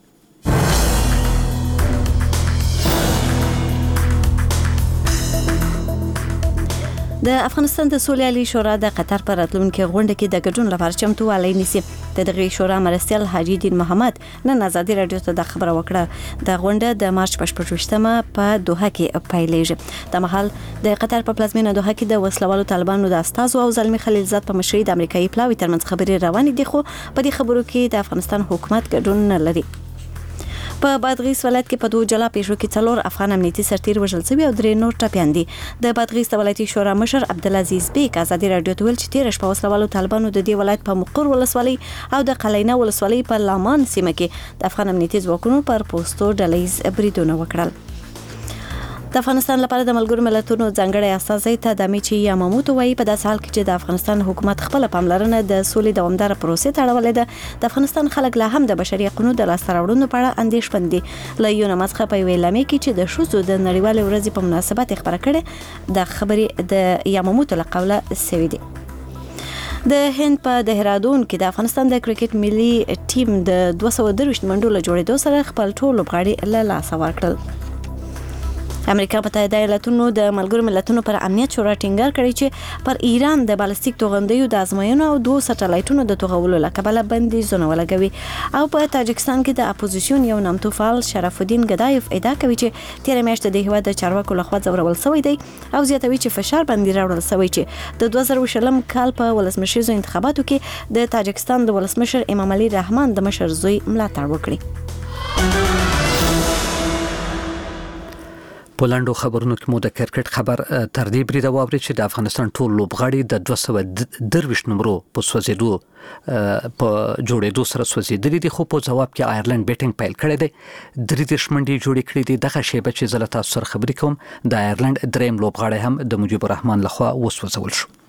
د افغانستان د سولې شورا د قطر پر راتلونکي غونډه کې د ګډون لپاره چمتووالی نیسي. د دغه شورا مرستیال حاجی دین محمد نن ازادي رادیو ته د خبره وکړه. د غونډه د مارچ په شپږمه په دوحه کې پیلېږي. د مهال د قطر په پلازمینه دوحه کې د وسلوالو طالبانو د استازو او زلمی خلیلزاد په مشرۍ د امریکایي پلاوي ترمنځ خبرې روانې دي خو په دې خبرو کې د افغانستان حکومت ګډون نه لري. په بادغیس ولایت کې په دوه جلا پیښو کې څلور افغان امنیتي سرتیر وژل شوي او درې نور ټپیان دي. د بادغیس ولایتي شورا مشر عبدالعزیز بیک ازادي رادیو ته ویل چې تیر شپه وسلوالو طالبانو د دې ولایت په مقر ولسوالۍ او د قلینه ولسوالۍ په لامان سیمه کې د افغان امنیتي ځواکونو پر پوسټو ډلهیز بریدونه وکړل. د افغانستان لپاره د ملګرو ملتونو ځانګړی استازی تادامي چې یاماموتو وایي په داسې حال کې چې د افغانستان حکومت خپل پاملرنه د سولې دوامدار پروسې ته اړولې ده د افغانستان خلک لا هم د بشري حقوقو د لاسته راوړنو په اړه اندېښمن دي. له یونامس څخه په یوې اعلامیه کې چې د ښځو د نړیوالې ورځې په مناسبت خبره کړې د خبرې د یاماموتو له قوله سوي دي. د هند په دهرادون کې د افغانستان د کرکټ ملي ټیم د دوه سوه درویشت منډو له جوړېدو سره خپل ټول لوبغاړي له لاسه ورکړل. امریکا په متحده ایالاتونو د ملګرو ملتونو پر امنیت شورا ټینګار کړی چې پر ایران د بالستیک توغندیو د ازموینو او دوه سټلایټونو د توغولو لکبله بندیزونه ولګوي. او په تاجکستان کې د اپوزیشن یو نامتو فعال شرف الدین ګدایف ادعا کوي چې تیر میاشت د هیواد د چارواکو لخوا ځورول شوی دی او زیاتوي چې فشار باندې راوړل شوی چې د دوه زره شلم کال په ولسمشریزو انتخاباتو کې د تاجکستان د ولسمشر امام علي رحمان د مشر زوی ملاتړ وکړي. پولندو خبرونو کې مو د کرکټ خبر تر دې بریده واوري چې د افغانستان ټول لوبغاړي د دوه سوه درویشت نمبرو په سوځېدو په جوړېدو سره سوځېدلي دي خو په ځواب کې آیرلند بیټینګ پیل کړی دی. درې دېرش منډې جوړې کړې دي. دغه شیبه چې زه له تاسو سره خبرې کوم د آیرلند درېیم لوبغاړی هم د مجيب الرحمن لخوا وسوځول شو.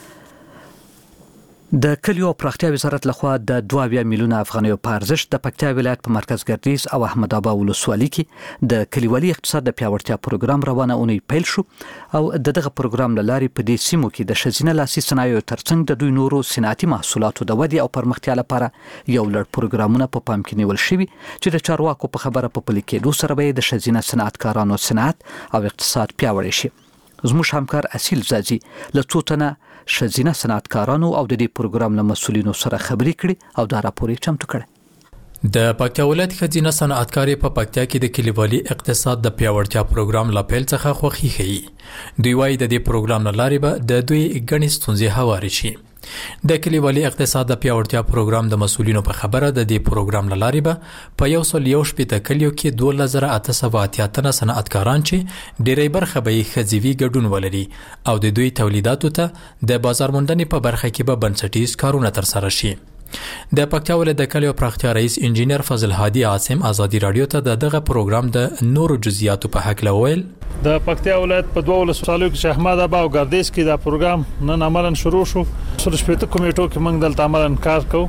د کلیو پراختیا وزارت لخوا د دوه میلیونه افغانیو په ارزښت د پکتیا ولایت په مرکز ګردیز او احمد آباد ولسوالۍ کې د کلیوالي اقتصاد د پیاوړتیا پروګرام روانه اونۍ پیل شو او د دغه پروګرام لاري په دې سیمو کې د ښځینه لاسي صنایعو ترڅنګ د دوی نورو صنعتي محصولاتو د ودې او پرمختیا لپاره یو لړ پروګرامونه په پام کې نیول شوي چې د چارواکو په خبره په پلي کېدو سره به د ښځینه صنعتکارانو صنعت او اقتصاد پیاوړی شي. زموږ همکار اصیل زاځي له څو تنه ښځینه صنعتکارانو او د دې پروګرام له مسؤلینو سره خبرې کړي او دا راپور یې چمتو کړی. د پکتیا ولایت ښځینه صنعتکارې په پکتیا کې د کلیوالي اقتصاد د پیاوړتیا پروګرام له پیل څخه خوښي ښیي. دوی وايي د دې پروګرام له لارې به د دوی ګڼې ستونزې هوارې شي. د کلیوالي اقتصاد د پیاوړتیا پروګرام د مسؤلینو په خبره د دې پروګرام له لارې به په یو سل یو شپېته کلیو کې دوه زره اته سوه اتیا تنه صنعتکاران چې ډېری برخه به یې ښځې وي ګډون ولري او د دوی تولیداتو ته د بازار موندنې په برخه کې به بنسټیز کارونه ترسره شي. د پکتیا ولایت د کلیو پراختیا رئیس انجینر فضل هادي عاصم ازادي رادیو ته د دغه پروګرام د نورو جزئیاتو په حق لویل. د پکتیا ولایت په دوه ولسوالیو کې احمد آباد او ګردیز کې دا پروګرام نن عملاً شروع شو. سره شپږ کمیټو کې موږ دلته عملاً کار کوو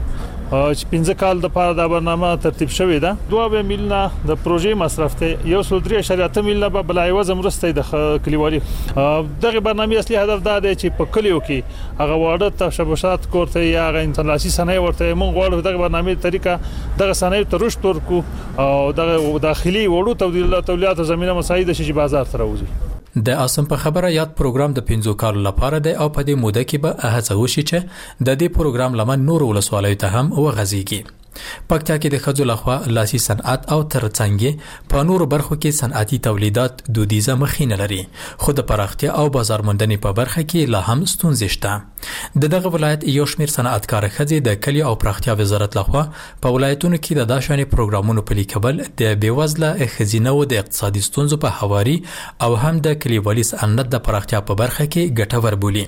چې پنځه کال د پاره دا برنامه ترتیب شوې ده. دوه میلیونه د پروژې مصرف ته یو سل درې اعشاریه اته میلیونه به بلای وزم مرسته د کلیوالي. دغه برنامه اصلي هدف دا دی چې په کلیو کې هغه واړه تشبثات کوته یا هغه انترناسي صنایع ورته موږ غواړو دغه برنامه طریقه دغه صنایع ته رشد ورکو او دغه داخلي وړو تولیدات زمينه مساعده شي چې بازار ته راوځي. د اسم په خبره یاد پروګرام د پنځو کالو لپاره دی او په دې موده کې به هڅه وشي چې د دې پروګرام لمن نور ولسوالیو ته هم وغځيږي. پکتیا کې د خځو لخوا لاسي صنعت او ترڅنګ په نورو برخو کې صنعتي تولیدات دودیزه مخینه لري، خو د پراختیا او بازار موندنې په برخه کې لا هم ستونزې شته. د دغه ولایت یو شمېر صنعتکار ښځې د کلي او پراختیا وزارت لخوا په ولایتونو کې د داشانې پروګرامونو پلي کول د بیوزله ښځینو د اقتصادي ستونزو په هواري او هم د کلیوالي صنعت د پراختیا په برخه کې ګټور بولي.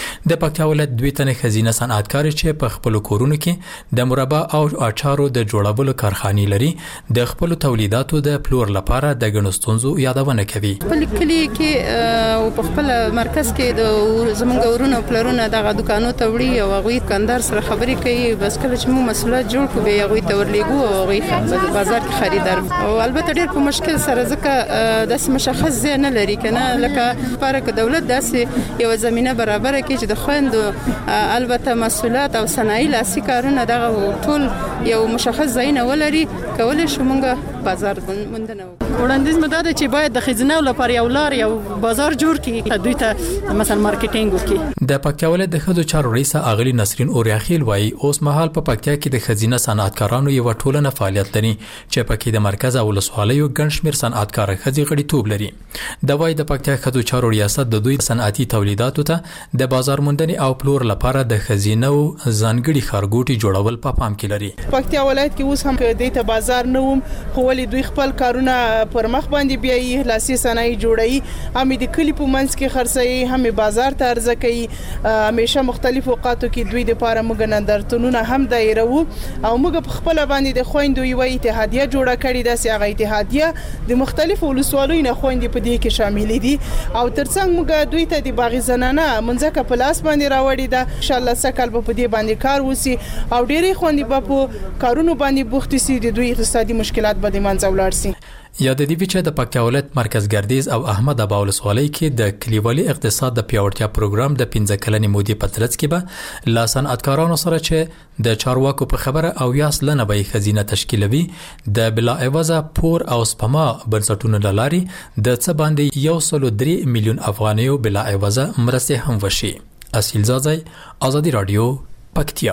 د پکتیا ولایت دوی تنه خزینه صنعتکار چې په خپل کورونو کې د مربع او اچارو د جوړولو کارخانې لري، د خپل تولیداتو د پلور لپاره د غنستونزو یادونه کوي. په کلی کې او په خپل مرکز کې د زمونږ ورونو پلرونه دغه دکانو ته وړي او هغه کاندار سره خبرې کوي، بس کله چې موږ مسؤلیت جوړ کړو به هغه ته ورلېګو او هغه بازار کې خریدار او البته ډېر په مشکل سره ځکه د مشخص ځای نه لري کنه، لکه لپاره دولت داسې یو زمينه برابر کې چې د خويندو البته مسؤلیت او صنایع لاسي کارونه دغه ټول یو مشخص ځای نه ولري، کولای شو موږ بازار موندنه وړاندیز مده ده چې باید د خزینه لپاره یو لار یو بازار جوړ کړي، دوی ته مثلا مارکیټینګ وکړي. د پکتیا ولایت د خځو چارو رئیس اغلی نسرین اوریاخیل وایي اوس مهال په پکتیا کې د خزینه صنعتکارانو یو ټولنه فعالیت لري چې پکې د مرکز او ولسوالیو ګڼ شمېر صنعتکار خځې غړیتوب لري. د وایي د پکتیا خځو چارو ریاست د دوی صنعتي تولیداتو ته د بازار موندنې او پلور لپاره د خزینه او ځانګړي خارګوټي جوړول په پام کې لري. پکتیا ولایت کې اوس هم د ته بازار نه ووم، خو ولې دوی خپل کارونه پر مخ باندې بیاي، لاسي صنایع جوړي، هم د کلی په منځ کې خرڅي، هم بازار ته عرضه کوي. همیشه مختلف اوقاتو کې دوی د لپاره موږ نندرتونونه هم دایره وو او موږ په خپل باندې د خويندو یو اتحادیه جوړه کړې ده، چې هغه اتحادیه د مختلفو ولسوالیو نه خويندې په دې کې شامل دي او ترڅنګ موږ دوی ته د باغ زنانه منځکه په لاس باندې راوړی ده. ان شاء الله سکل په دې باندې کار وسی او ډېری خويندې په کارونو باندې بوخت سي، د دوی اقتصادي مشکلات به د منځ ولاړ سي. یا د دې چې د پکتیا ولایت مرکز ګردیز او احمد ابا ولسوالۍ کې د کلیوالي اقتصاد د پیاوړتیا پروګرام د پنځه کلنې مودې په ترڅ کې به لا صنعتکارانو سره چې د چارواکو په خبره او یاس لنه به خزینه تشکیلوي د بلا عوضه پور او سپما بنسټونو لاري د څه باندې یو سل درې میلیون افغانیو بلا عوضه مرسته هم وشي. اصیل زازای، آزادی رادیو، پکتیا.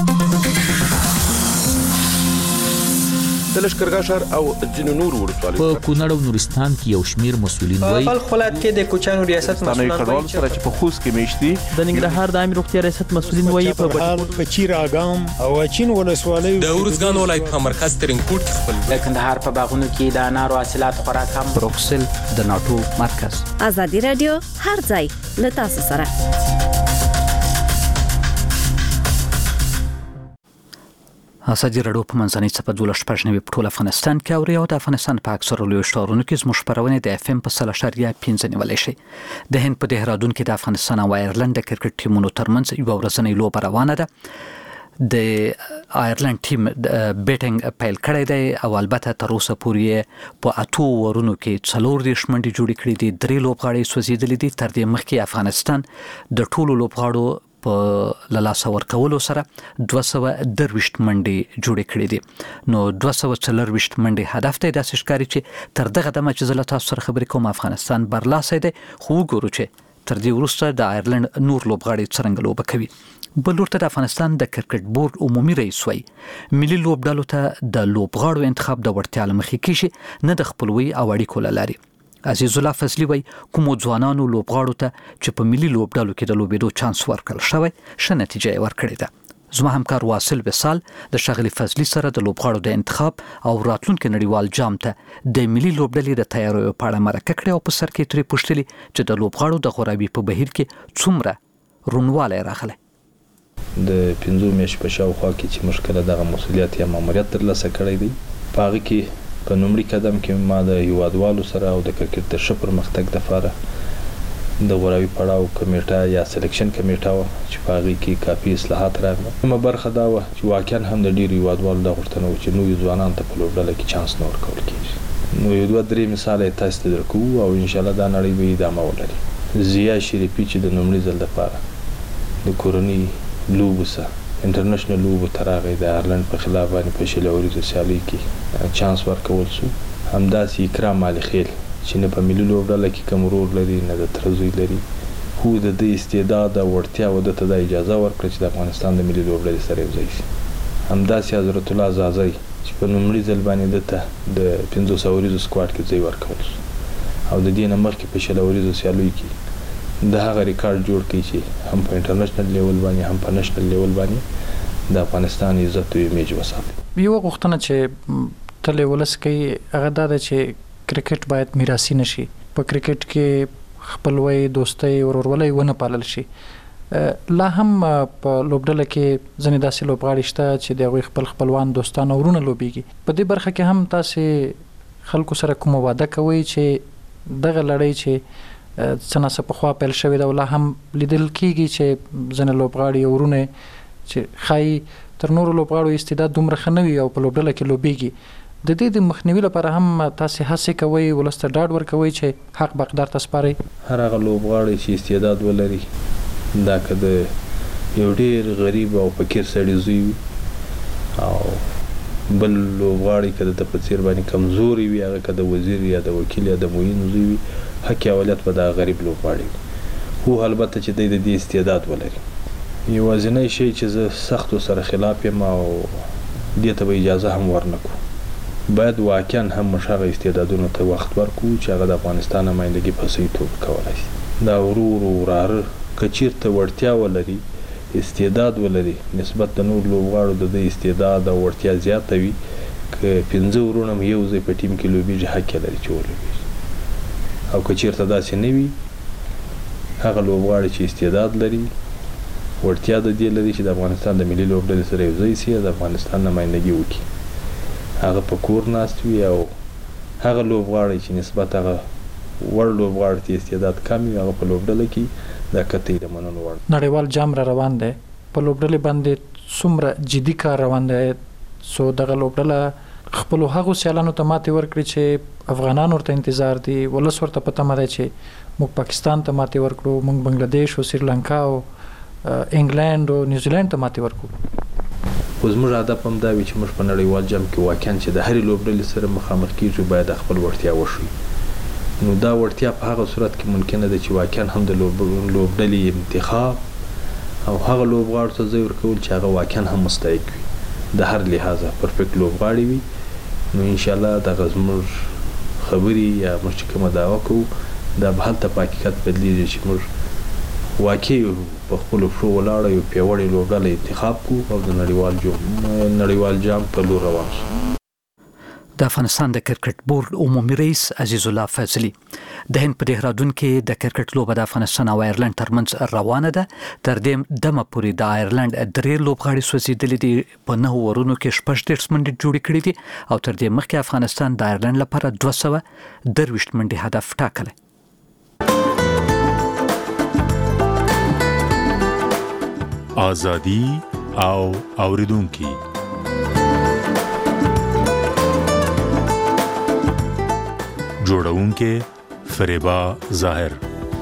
د لشکرګاه او ځینو نور ورسوالۍ په کونړ او نورستان کې یو شمیر مسولین وایي په ولایت کې د کوچانو ریاست مسولان وایي چې په خوست کې میشتي د ننګرهار د عامه روغتیا ریاست مسولین وایي په بهار په چیر اګام او چین ولسوالۍ د ورزګان ولایت په مرکز ترینکوټ خپل د کندهار په باغونو کې د انارو حاصلات خورا کم. بروکسل د ناتو مرکز. آزادی رادیو هر ځای له تاسو سره. آزادی رادیو په منځنۍ صفحه دولس پښنوي په ټول افغانستان کې او ریاو د افغانستان په اکثره لوی ښارونو کې زموږ خبرونه د اف ام په سل اشاریه پنځه نیولای شي. د هند په دهرادون کې د افغانستان او ایرلند د کرکټ ټیمونو ترمنځ یو ورځنۍ لوبه روانه ده. د ایرلند ټیم بیټینګ پیل کړی دی او البته تر اوسه پورې په اتو ورونو کې څلور دیرش منډې جوړې کړې دي، درې لوبغاړي سوځېدلي دي. تر دې مخکې افغانستان د ټولو لوبغاړو په لاسه ورکولو سره دوه سوه درویشت منډې جوړې کړې دي. نو دوه سوه څلرویشت منډې هدف دی. داسې ښکاري چې تر دغه دمه چې زه له تاسو سره خبرې کوم افغانستان برلاسی دی، خو وګورو چې تر دې وروسته د ایرلند نور لوبغاړي څرنګه لوبه کوي. بل لور ته د افغانستان د کرکټ بورډ عمومي رئیس وایي ملي لوبډالو ته د لوبغاړو انتخاب د وړتیا له مخې کېږي، نه د خپلوۍ او اړیکو له لارې. عزیز الله فضلي وایي کومو ځوانانو لوبغاړو ته چې په ملي لوبډالو کې د لوبېدو چانس ورکړل شوی ښه نتیجه یې ورکړې ده. زما همکار واصل وصال د ښاغلي فضلي سره د لوبغاړو د انتخاب او راتلونکي نړیوال جام ته د ملي لوبډلې د تیاریو په اړه مرکه کړې او په سر کې ترې پوښتلي چې د لوبغاړو د غوراوي په بهیر کې څومره روڼوالی راغلی. د پنځو میاشتو په شاوخوا کې چې موږ کله دغه مسؤلیت یا ماموریت ترلاسه کړی دی، په هغه کې په لومړي قدم کې ما د هیوادوالو سره او د کرکټ د ښه پرمختګ لپاره د غوراوي پړاو کمیټه یا سلیکشن کمیټه و چې په هغې کې کافي اصلاحات راغله. کومه برخه دا وه چې واقعا هم د ډېرو هېوادوالو دا غوښتنه وه چې نویو ځوانانو ته په لوبډله کې چانس نه ورکول کېږي. نو یو دوه درې مثاله یې تاسو ته درکوو او انشاءالله دا نړۍ به ادامه ولري. ضیا شریفي چې د لومړي ځل دپاره د کورنۍ لوبو څخه انټرنیشنل لوبو ته راغی د آیرلنډ په خلاف باندې په شل اوریزو سیالۍ کې چانس ورکول شو. همداسې اکرام علي خیل چې نه په ملي لوبډله کې کوم رول لري نه د تره زوی لري، خو د دې استعداد او وړتیا و ده ته دا اجازه ورکړه چې د افغانستان د ملي لوبډلې سره یوځای شي. همداسې حضرت الله زازی چې په لومړي ځل باندې ده ته د پنځوس اوریزو سکواډ کې ځای ورکول شو او د دې نه مخکې په شل اوریزو سیالیو کې د هغه ریکارډ جوړ کړي چې هم په انټرنیشنل لیول باندې هم په نېشنل لیول باندې د افغانستان عزت او ایمیج وساتي. یو غوښتنه چې تل ولس کوي هغه دا ده چې کرکټ باید میراثي نشي، په کرکټ کې خپلوي دوستۍ ورورولۍ ونه پالل شي. لا هم په لوبډله کې ځینې داسې لوبغاړي شته چې د هغوی خپل خپلوان دوستان او ورونه لوبیږي. په دې برخه کې هم تاسې خلکو سره کومه واده کوئ چې دغه لړۍ چې څه ناڅه پخوا پیل شوې ده او لا هم لیدل کېږي چې ځینې لوبغاړي او ورونه چې ښایي تر نورو لوبغاړو استعداد دومره ښه نه وي او په لوبډله کې لوبیږي، د دې د مخنیوي لپاره هم تاسې هڅې کوئ، ولس ته ډاډ ورکوئ چې حق به حقدار ته سپارئ؟ هر هغه لوبغاړی چې استعداد ولري، دا که د یو ډېر غریب او فقیر سړي زوی وي او بل لوبغاړی که د ده په څېر باندې کمزوري وي، هغه که د وزیر یا د وکیل یا د معین زوی وي، حق اولت به دغه غریب لوبغاړی وي، خو البته چې دی د دې استعداد ولري. یوازینی شی چې زه سختو سره خلاف یم او دې ته به اجازه هم ورنه کړو، باید واقعا هم موږ هغه استعدادونو ته وخت ورکړو چې هغه د افغانستان نمایندګي په صحیح توګه کولی شي. دا ورور وراره که چېرته وړتیا ولري، استعداد ولري، نسبت د نور لوبغاړو د دې استعداد او وړتیا زیاته وي، که پنځه ورونه هم یو ځای په ټیم کې لوبېږي، حق یې لري چې ولوبېږي. او که چېرته داسې نه وي، هغه لوبغاړي چې استعداد لري، وړتیا د دې لري چې د افغانستان د ملي لوبډلې سره یوځای شي، د افغانستان نمایندګي وکړي، هغه په کور ناست وي او هغه لوبغاړی چې نسبت هغه وړ لوبغاړي ته استعداد کم وي، هغه په لوبډله کې دا قطعي د منلو وړ. نړیوال جام را روان دی، په لوبډلې باندې څومره جدي کار روان دی، سو دغه لوبډله خپلو هغو سیالانو ته ماتې ورکړي چې افغانان ورته انتظار دي، ولس ورته په تمه دی چې موږ پاکستان ته ماتې ورکړو، موږ بنګلادیش او سریلانکا او انګلند او نیوزیلند ته ماتې ورکړو. خو زموږ هدف هم دا وي چې موږ په نړیوال جام کې واقعا چې د هرې لوبډلې سره مخامخ کېږو باید خپل وړتیا وښیو. نو دا وړتیا په هغه صورت کې ممکنه ده چې واقعا هم د لوبډلې انتخاب او هغه لوبغاړو ته ځای ورکول چې هغه واقعا هم مستحق وي، د هر لحاظه پرفیکټ لوبغاړي وي. نو انشاءالله دغه زموږ خبرې یا موږ چې کومه دعوه کوو دا به هلته په حقیقت بدلیږي چې موږ واقعي په خپلو پښو ولاړه یو پیاوړې لوبډله انتخاب کړو او د نړیوال جام نړیوال جام په لور روان شو. د افغانستان د کرکټ بورډ عمومي رئیس عزیز الله فضلي د هند په دهرادون کې د کرکټ لوبه د افغانستان او آیرلند ترمنځ روانه ده. تر دې دمه پورې د آیرلند درې لوبغاړي سوځېدلي دي، په نهو ورونو کې شپږ دېرش منډې جوړې کړې دي او تر دې مخکې افغانستان د آیرلند لپاره دوه سوه درویشت منډې هدف ټاکلی. آزادی او اوریدونکي جوړونکي فریبا ظاهر.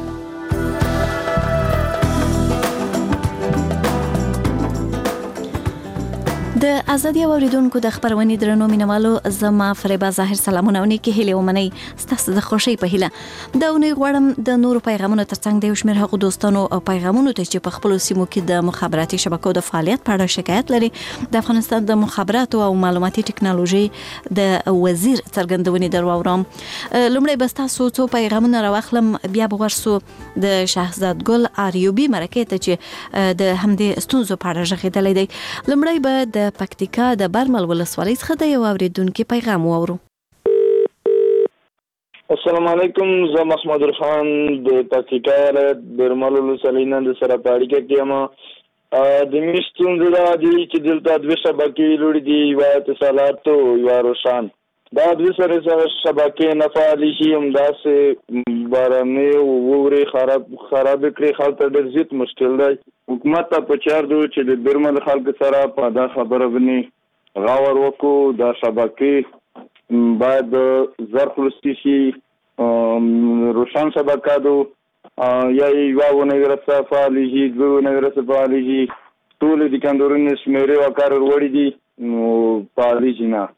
د ازادي اوریدونکو د خبرونې درنو مینوالو، زما فریبا ظاهر سلامونه او نیکی هیله ومنئ. ستاسو د خوشی په هیله د اونۍ غواړم د نورو پیغامونو ترڅنګ د یو شمېر هغو دوستانو او پیغامونو ته چې په خپلو سیمو کې د مخابراتي شبکو د فعالیت په اړه شکایت لري د افغانستان د مخابراتو او معلوماتي ټکنالوژي د وزیر څرګندونې در واورم. لومړی به ستاسو څو پیغامونه راواخلم، بیا به ورسو د شهزاد ګل آریوبي مرکې ته چې د همدې ستونزو په اړه غږېدلی دی. لومړی به د پکتیکا د برمل ولسوالۍ څخه د یو اوریدونکي پیغام واورو. السلام علیکم، زه محمد خان د پکتیکا ولایت برمل ولسوالۍ نه د سره په اړیکه کې یم. د مې ستونزه دا دي چې دلته دوه شبکې لوړې دي، یوه اتصالات او یوه روشن. دا د سره سره شبکې نه فعالې شي همداسې بارانې وورې خراب خراب کړي خلک ته ډېر زیات مشکل دی. حکومت ته پکار دی چې د بیرمه د خلکو سره په دا خبره باندې غور وکړو. دا شبکې باید زر خلاصې شي، روشن شبکه دو یا یوه ونه ورسته فعالې شي، دوه ونه ورسته فعالې شي. ټولې د کندورونو شمېرې او کار وروړي دي نو فعالې شي نه.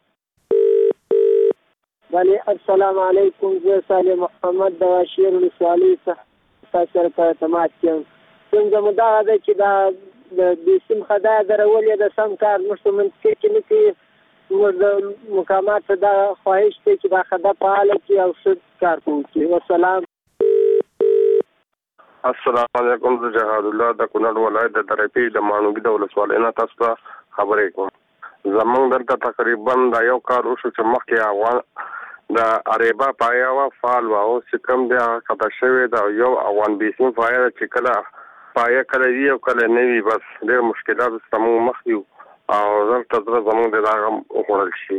بله السلام علیکم، زه صالح محمد د واشیر ولسوالۍ څخه تاسو سره په تماس کې یم. ستونزه مو دغه ده چې دا د بیسیم خدای درول یې د سم کار موږ په منطقې کې نه کوي. موږ د مقاماتو دا خواهش دی چې دا خدای فعاله کړي او ښه کار وکړي. والسلام. السلام علیکم، زه جهاد الله د کونړ ولایت د درپی د مانوګي د ولسوالۍ نه تاسو ته خبرې کوم. زمونږ دلته تقریبا دا یو کار وشو چې مخکې افغان د اریبا پایا وا فعال و او چې کوم دی هغه قطع شوی دا یو افغان بیسیم پایا چې کله پایا کله وي او کله نه وي، بس ډېر مشکلات زموږ مخ یو او دلته زموږ د هغه وخوړل شي.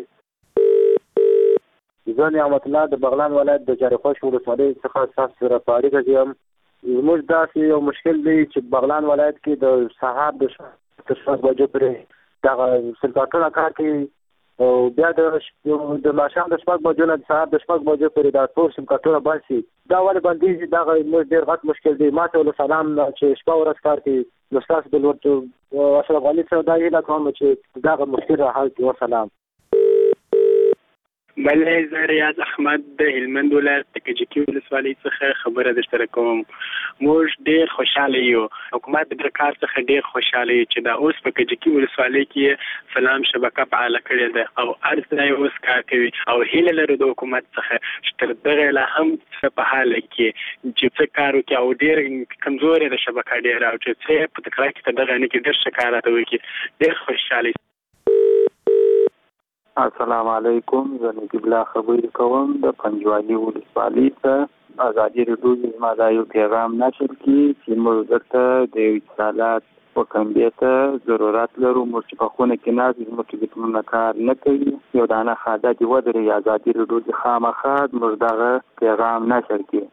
زه نعمت الله د بغلان ولایت د جارخوش ولسوالۍ څخه تاسو سره په اړیکه کې یم. زموږ داسې یو مشکل دی چې بغلان ولایت کې د سهار د شپږ بجو پورې دغه سلکاټونه کار کوي او بیا د د ماښام د شپږ بجو نه د سهار د شپږ بجو پورې دا ټول سلکاټونه بند شي. دا ولې بندېږي؟ دغه زموږ ډېر غټ مشکل دی. ما ته ول سلام چې شپه ورځ کار کوي نو ستاسو د لوړ اشرف غني سره دا هیله کوم چې دغه مشکل را حل کړي. وسلام. بله زه ریاض احمد د هلمند ولایت د کجکي ولسوالۍ څخه خبره درسره کوم. موږ ډېر خوشحاله یو، حکومت د کار څخه ډېر خوشحاله یو چې دا اوس په کجکي ولسوالۍ کې سلام شبکه فعاله کړې ده او هر ځای اوس کار کوي او هیله لرو د حکومت څخه چې تر دغه لا هم په حاله کې چې څه کار وکړي او ډېر کمزورې ده شبکه ډېره او چې څه په تکرار کې تر دغه نه کې ډېر ښه کار راته وکړي. ډېر خوشحاله. السلام علیکم، زه نجیب الله خبرې کوم د پنجوالي ولسوالۍ څخه. ازادي راډیو زما دا یو پیغام نشر کړي چې موږ درته د یو اتصالات په کمبې ته ضرورت لرو. موږ چې په خونه کې ناست یو زموږ ټلیفونونه کار نه کوي، یو دانه خاده دې ودرېږي. ازادي راډیو چې خامخا موږ دغه پیغام نشر کړي.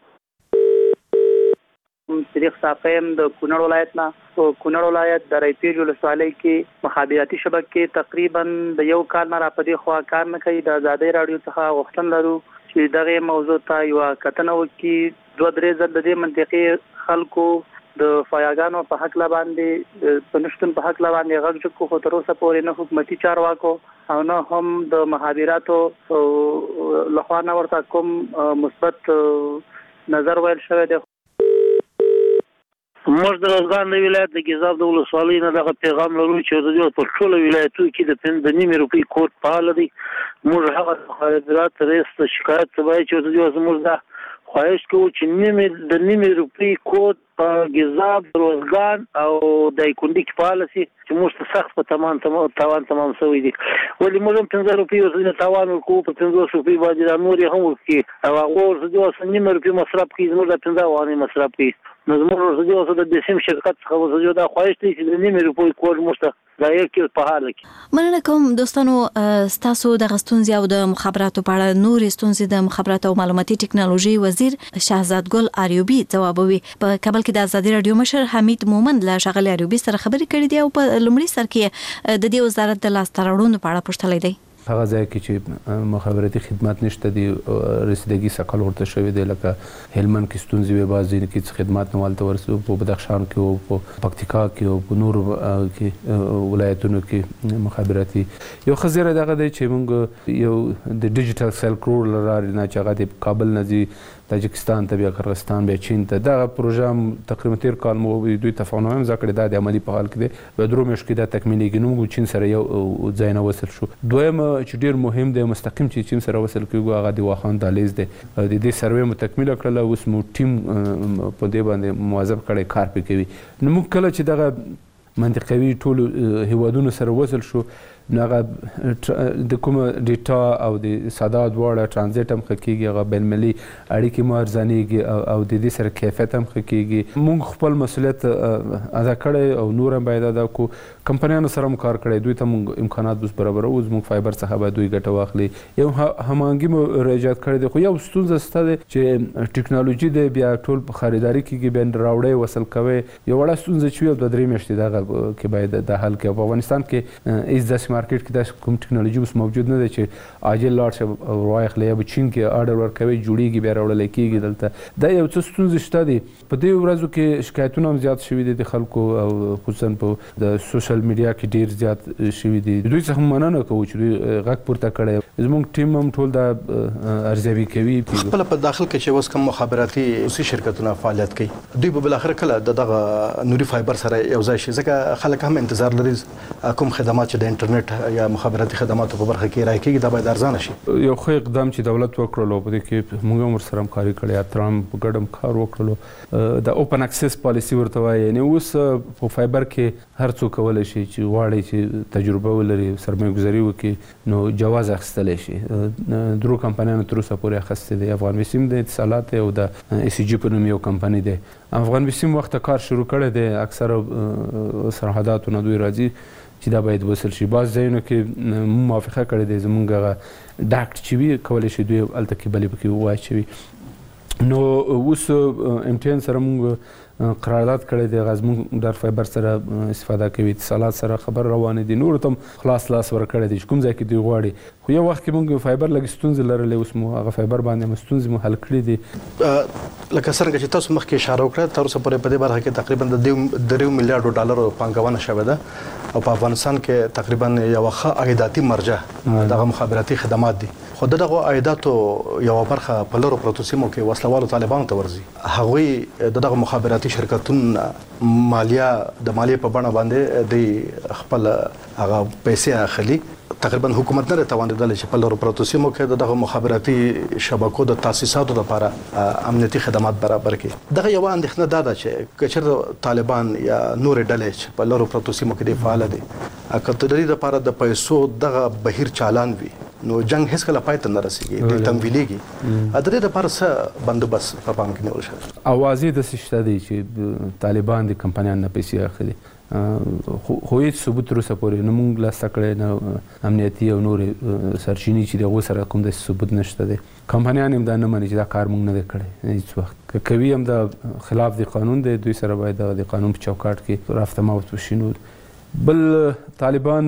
صدیق صافیم د کونړ ولایت نه. په کونړ ولایت د ریپیج ولسوالۍ کې مخابراتي شبکې تقریبا د یو کال نه را پدې خوا کار نه کوي. د ازادي راډیو څخه غوښتنه لرو چې دغه موضوع ته یو کتنه وکړي. دوه درې ځله د دې منطقې خلکو د فایاګانو په حق لا باندې په نشتون په حق لا باندې غږ چکو، خو تر اوسه پورې نه حکومتي چارواکو او نه هم د مخابراتو لخوا نه ورته کوم مثبت نظر ویل شوی دی. موږ د روزګان د ولایت د ګیزاب د ولسوالۍ نه دغه پیغام لرو چې د دې په ټولو ولایتونو کې د پنځه نیمې روپۍ کوډ فعال دی. موږ هغه مخابرات رئیس ته شکایت کوي چې د دې زموږ د خواهش کوو چې نیمې د نیمې روپۍ کوډ په ګیزاب، روزګان او د کونډې کې فعال شي چې موږ ته سخت په تمام تاوان تمام شوی دی. ولې موږ هم پنځه روپۍ ورته تاوان ورکوو، په پنځوس روپۍ باندې دا نور یې هم ورکړي او هغه ورته نیمې روپۍ مصرف کوي، زموږ د پنځه افغانۍ مصرف کوي. نو زموږ ورته اوس د بیسیم شرکت څخه ورته دا خواهش دی چې د نیمې روپۍ کوډ موږ ته ځای کې په حال کې. مننه کوم دوستانو، ستاسو د غستونځ او د مخابراتو په اړه نور ستونزې د مخابراتو او معلوماتي ټکنالوژي وزیر شهزاد ګل اریوبي ځوابوي. په کابل کې د ازادي راډیو مشر حمید مومند له شغل اریوبي سره خبرې کړې دي او په لومړي سر کې د دې وزارت د لاس تړاړونو په اړه پوښتلې دي. هغه ځای کې چې مخابراتي خدمات نشته دي، رسیدګي څخه ورته شوی دی، لکه هلمند کې ستونزې وي، بعض ځینې کې خدمات نه والته ورسو، په بدخشان کې او په پکتیکا کې او په نور کې ولایتونو کې مخابراتي یو خزیره دغه دی چې موږ یو د ډیجیټل سیلک روډ لري نه چې هغه د کابل نه ځي تاجکستان ته، بیا قرغستان، بیا چین ته. دغه پروژه تقریبا تیر کال مو دوی تفاهم هم ځکړه دا د عملی په حال کې دی، به درو مشکې دا تکمیلېږي. نو چین سره یو ځای نه وصل شو. دویم چې ډیر مهم دی مستقیم چې چین سره وصل کیږي هغه د واخان دهلیز دی. د دې سروې مو تکمیل کړل، اوس مو ټیم په دې باندې مواظب کړي کار پکوي. نو موږ کله چې دغه منطقوي ټول هیوادونو سره وصل شو نو هغه د کوم ډیټا او د ساده دواړه ترانزیت هم ښه کېږي، هغه بین المللي اړیکې مو ارزانېږي او د دې سره کیفیت هم ښه کېږي. موږ خپل مسؤلیت ادا کړی او نور هم باید ادا کړو. کمپنیانو سره هم کار کړی، دوی ته موږ امکانات اوس برابرو، زموږ فایبر څخه باید دوی ګټه واخلي. یو هماهنګي مو ایجاد کړی دی، خو یو ستونزه شته ده چې ټکنالوژي دی بیا ټول په خریداري کېږي، بیا راوړی وصل کوي. یو وړه ستونزه چې وي او دوه درې میاشتې دغه کې باید د حل کړي. په افغانستان کې هېڅ داسې مارکیټ کې داسې کوم ټکنالوژي اوس موجود نه ده چې عاجل لاړ شي او واخلي، یا به چین کې اډر ورکوي جوړېږي بیا راوړلی کېږي دلته. دا یو څه ستونزې شته دي. په دې ورځو کې شکایتونه هم زیات شوي دي د خلکو او خصوصا په د سوشل میډیا کې ډېر زیات شوي دي. دوی څخه مننه کوو چې دوی غږ پورته کړی. زموږ ټیم هم ټول دا ارزیابي کوي. خپل په داخل کې چې اوس کوم مخابراتي اوسي شرکتونه فعالیت کوي، دوی به بالاخره کله د دغه نوري فایبر سره یو ځای شي، ځکه خلک هم انتظار لري کوم خدمات چې د انټرنیټ یا مخابراتي خدماتو په برخه کې راځي کېږي دا باید ارزانه شي. یو ښه اقدام چې دولت وکړلو په دې کې موږ هم ورسره همکاري کړې، اترام په ګډ هم کار وکړلو. د اوپن اکسس پالیسي ورته وایي، یعنې اوس په فایبر کې هر څوک کولی شي چې غواړي چې تجربه ولري، سرمایه ګذاري وکړي، نو جواز اخیستلی شي. درو کمپنیانو تر اوسه پورې اخیستی دی. افغان وسیم د اتصالات او د ای سی جي په نوم یو کمپنی دی. افغان وسیم وخت کار شروع کړی دی، اکثره سرحداتو نه دوی راځي چې دا باید وصل شي. بعض ځایونو کې موافقه کړې دی، زموږ هغه ډاکټ چې وي کولی شي دوی هلته کې بلې پکې واچوي. نو اوس ام ټي ان سره موږ قرارداد کړی دی، زموږ ډار فایبر سره استفاده کوي، اتصالات سره خبر روانې دي، نورو ته هم خلاص لاس ورکړی دی چې کوم ځای کې دوی غواړي. خو یو وخت کې موږ فایبر لږ ستونزې لرلې، اوس مو هغه فایبر باندې مو ستونزې مو حل کړي دي. لکه څرنګه چې تاسو مخکې اشاره وکړه، تر اوسه پورې په دې برخه کې تقریبا د دریو میلیارډو ډالرو پانګونه شوې ده او په افغانستان کې تقریبا یوه ښه عایداتي مرجع دغه مخابراتي خدمات دي. خو دغه عایداتو یوه برخه په لرو پرتو سیمو کې وسلوالو طالبانو ته ورځي. هغوی دغه مخابراتي شرکتونه مالیه د مالیې په بڼه باندې دوی خپل هغه پیسې اخلي. تقریبا حکومت نه توانېدلی چې په لرو پرتو سیمو کې دغه مخابراتي شبکو د تاسیساتو لپاره امنیتي خدمات برابر کړي. دغه یوه اندېښنه دا ده چې که چېرته طالبان یا نورې ډلې چې په لرو پرتو سیمو کې ډېر فعاله دي، که د دې لپاره د پیسو دغه بهیر چالان وي، نو جنگ هیڅکله پای ته نه رسېږي، دوی تمویلېږي. د دې لپاره څه بندوبست په پام کې نیول شوی؟ اوازې داسې شته دي چې طالبان د کمپنیانو نه پیسې اخلي، خو هیڅ ثبوت تر اوسه پورې نه موږ لاسته کړی، نه امنیتي او نورې سرچینې چې د هغو سره کوم داسې ثبوت نشته دی. کمپنیان هم دا نه مني چې دا کار موږ نه دی کړی هیڅ وخت. که کوي هم دا خلاف د قانون دی، دوی سره باید د قانون په چوکاټ کې رفت مفت وشي. نور بل طالبان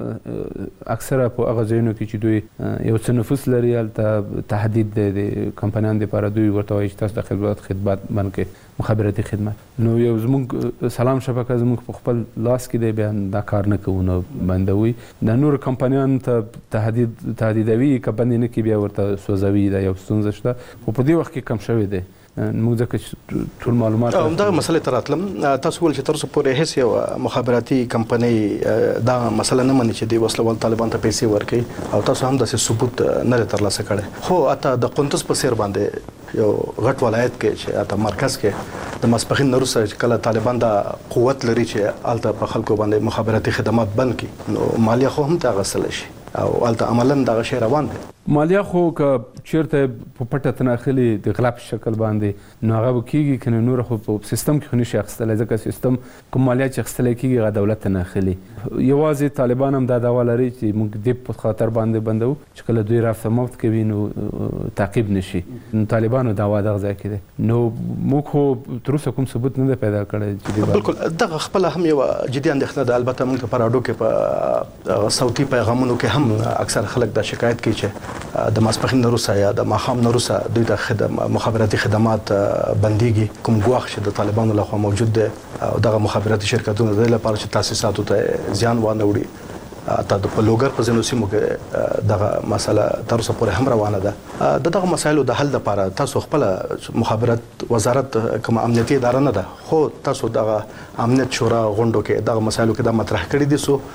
اکثره په هغه ځایونو کې چې دوی یو څه نفوذ لري هلته تهدید دی د کمپنیانو دپاره، دوی ورته وایي چې تاسو د خدمات خدمات بند کړئ، مخابراتي خدمات. نو یو زموږ سلام شبکه زموږ په خپل لاس کې دی، بیا دا کار نه کوو، نو بندوي. د نورو کمپنیانو ته تهدید تهدیدوي، که بندې نه کړي بیا ورته سوځوي. دا یو ستونزه شته، خو په دې وخت کې کم شوی دی. موږ ځکه چې ټول معلومات همدغه مسلې ته راتلم. تاسو وویل چې تر اوسه پورې هېڅ یو مخابراتي کمپنۍ دا مسله نه مني چې دوی وسلوال طالبان ته پیسې ورکوي، او تاسو هم داسې ثبوت نه دی ترلاسه کړی. خو حتی د قندوز په څېر باندې یو غټ ولایت کې چې حتی مرکز کې د ماسپښین نه وروسته چې کله طالبان دا قوت لري چې هلته په خلکو باندې مخابراتي خدمات بند کړي، نو مالیه خو هم ته اخیستلی شي او هلته عملا دغه شی روان دی. مالیه خو که چیرته په پټه تناخلي د غلا په شکل باندې، نو هغه به کېږي، که نه نوره خو په سیستم کې خو نشي اخیستلی، ځکه سیستم کوم مالیه چې اخیستلی کېږي هغه دولت تناخلي. یوازې طالبان هم دا دعوا لري چې موږ دې په خاطر باندې بندوو چې کله دوی رفت مفت کوي نو تعقیب نشي. نو طالبانو دعوا دغه ځای کې دی. نو موږ خو تر اوسه کوم ثبوت نه دی پیدا کړی چې بالکل دغه خپله هم یوه جدي اندېښنه ده. البته موږ په راډیو کې په صوتي پیغامونو کې هم اکثر خلک دا شکایت کوي چې د ماسپښین نه وروسته یا د ماښام نه وروسته دوی ته مخابراتي خدمات بندېږي، کوم ګواښ چې د طالبانو لخوا موجود دی، او دغه مخابراتي شرکتونه د دې لپاره چې تاسیساتو ته زیان وانه وړي. حتی په لوګر په ځینو سیمو کې دغه مسله تر اوسه پورې هم روانه ده. د دغه مسایلو د حل لپاره تاسو خپله مخابرات وزارت کومه امنیتي اداره نه ده، خو تاسو دغه امنیت شورا غونډو کې دغه مسایلو کې دا مطرح کړي دي څو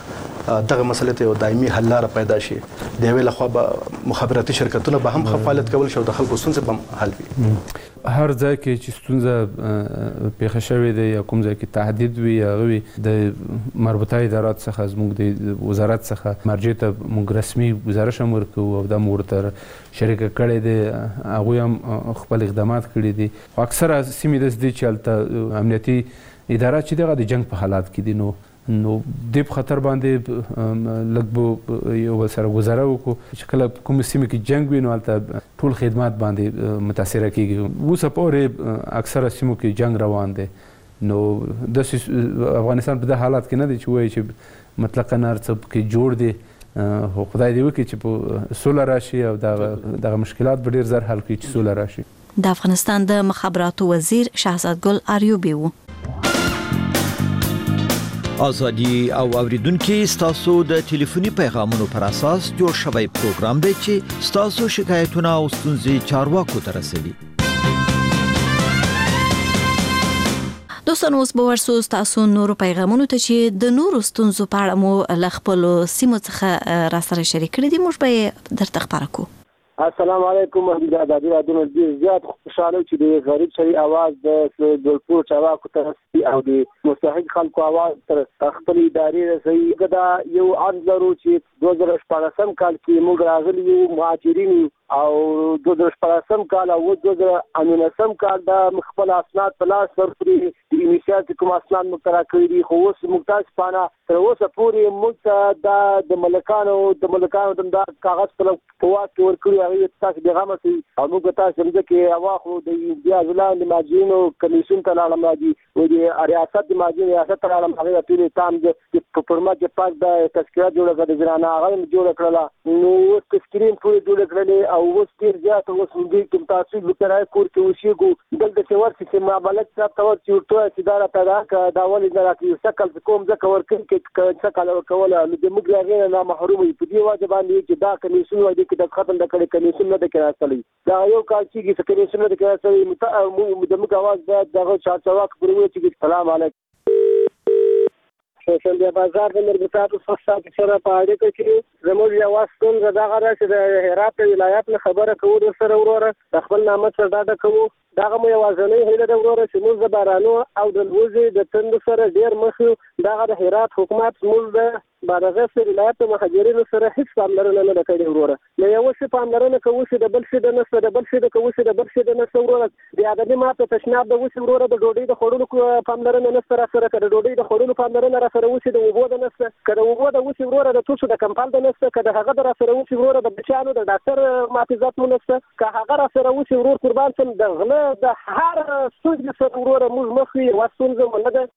دغه مسلې ته یو دایمي حل لاره پیدا شي د یوې لخوا به مخابراتي شرکتونه به هم فعالیت کول شي او د خلکو ستونزې به هم حل وي. هر ځای کې چې ستونزه پیښه شوې ده یا کوم ځای کې تهدید وي هغه وي د مربوطه ادارات څخه زموږ د وزارت څخه مرجع ته موږ رسمي گزارش هم ورکوو او دا موږ ورته شریکه کړې ده. هغوی هم خپل اقدامات کړي دي. خو اکثره سیمې داسې دي چې هلته امنیتي ادارات چې دغه د جنګ په حالات کې دي نو نو دې په خطر باندې لږ به یو بل سره ګزاره وکړو چې کله کومې سیمې کې جنګ وي نو هلته ټول خدمات باندې متاثره کېږي. اوسه پورې اکثره سیمو کې جنګ روان دی نو داسې افغانستان په دې حالات کې نه دی چې وایي چې مطلقاً هر څه پکې جوړ دی. خو خدای دې وکړي چې په سوله راشي او دغه مشکلات به ډېر زر حل کړي چې سوله راشي. د افغانستان د مخابراتو وزیر شهزاد ګل اریوبی و. ازادي او اوریدونکو ستاسو د ټلیفوني پیغامونو پر اساس جوړ شوی پروګرام دی چې ستاسو شکایتونه او ستونزې چارواکو ته رسوي. دوستان اوس به ورسو تاسو نورو پیغامونو ته چې د نورو ستونزو په اړه مو له خپلو سیمو څخه را سره شریک کړي دي. موږ به درته خبره کوو. السلام علیکم. د ازادي راډیو ډیر زیات خوشاله چې د غریب شری आवाज د ګلپور چاواکو ته رسي او د مستحق خلکو आवाज تر خپل ادارې رسي. دا یو انځورو چې دوه زره شپږم کال کې موږ راغلي یو مهاجرین او دوه زره شپږم کال او دوه زره انیسم کال دا خپل اسناد په لاس ورکړي د انیشیاتیو کوم اسناد مقرر کړی دي. خو اوس موږ تاسو پانه تر اوسه پورې موږ ته د ملکانو د ملکانو د کاغذ په واک کې ورکړي هغه تاسو پیغام کوي او موږ تاسو څنګه کې اواخو د امتیاز لاندې ماجینو کمیشن ته لاړم راځي او د ریاست د ماجین ریاست ته لاړم هغه ټول تام د پرمات د پاک د تذکره جوړه کړه ځرانه هغه جوړ کړل نو اوس سکرین ټول جوړ کړل او اوس ډیر زیات اوس موږ کوم تاسو لپاره کور کې وشيګو دلته چې ورسې چې معاملات څه تور چې ورته چې دا راته دا ولې نه راکې سکل کوم ځکه ورکړي کې سکل ورکول نو د موږ غیر نه محروم په دې واجب باندې چې دا کمیشن وایي چې د ختم د کړي کمیشن نه د کراستلې دا یو کال چې چې کمیشن نه د کراستلې مو د موږ आवाज دا دغه چارچواک پرې چې سلام علیکم. سوشل دی بازار د مربوطاتو څخه سره په اړه کې زموږ یو واستون دغه راځي د هرات ولایت نه خبره کوو د سره وروره خپل نامه سره دا کوو دغه مو یوازنۍ هیله د وروره چې موږ د بارانو او د لوزي د تند سره ډیر مخ دغه د هرات حکومت موږ د بارغه سره ولایت مهاجرینو سره هیڅ پاملرنه نه کوي وروره نو یو څه پاملرنه کوي چې د بل څه د نسه د بل څه د کوي چې د بل څه د نسه وروره د ادمي ماته تشناب د وښ وروره د ډوډۍ د خورلو پاملرنه نه سره سره کړه ډوډۍ د خورلو پاملرنه را سره وښ د وګو د نسه کړه وګو د وښ وروره د توسو د کمپال د نسه کړه هغه د را سره وښ وروره د بچانو د ډاکټر ماتیزات مو نسه که هغه را سره وښ ورور قربان سم د غله د هر څه سره وروره موږ مخې واسونځ مونږ ده.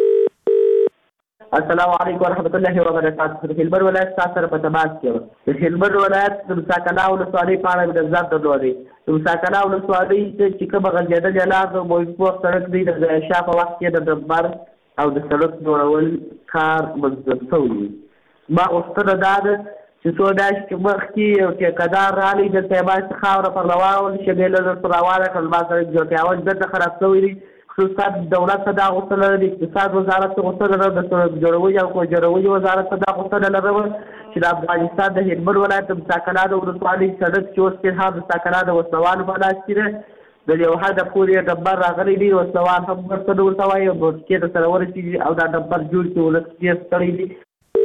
السلام علیکم ورحمۃ اللہ وبرکاتہ. د هلمند ولایت سره په تماس کې د هلمند ولایت د مساکنا ولسوالۍ په اړه د ځان درلودي د مساکنا ولسوالۍ چې کوم غځېدل جلاد او موږ سړک دی د شاف وخت کې د دبر او د سړک جوړول کار مزد شوی ما اوسره داد چې څو داش کې مخکې او چې قدار رالي د سیمای خاور پر لواول شګل د پرواله کلمه سره جوړیاول د خراب شوی دي خصوصا دولت صدا غوښتل د اقتصاد وزارت غوښتل د جوړوي او کو جوړوي وزارت صدا غوښتل لري چې د افغانستان د هلمند ولایت د مساکنا د ولسوالۍ سړک چې اوس په حال مساکنا د وسوال په لاس کې د یو حد پورې دبر راغلي دي وسوال هم ورته ورسوي او د کې د سره ورسي او دا دبر جوړ کې ولس کې ستړي دي.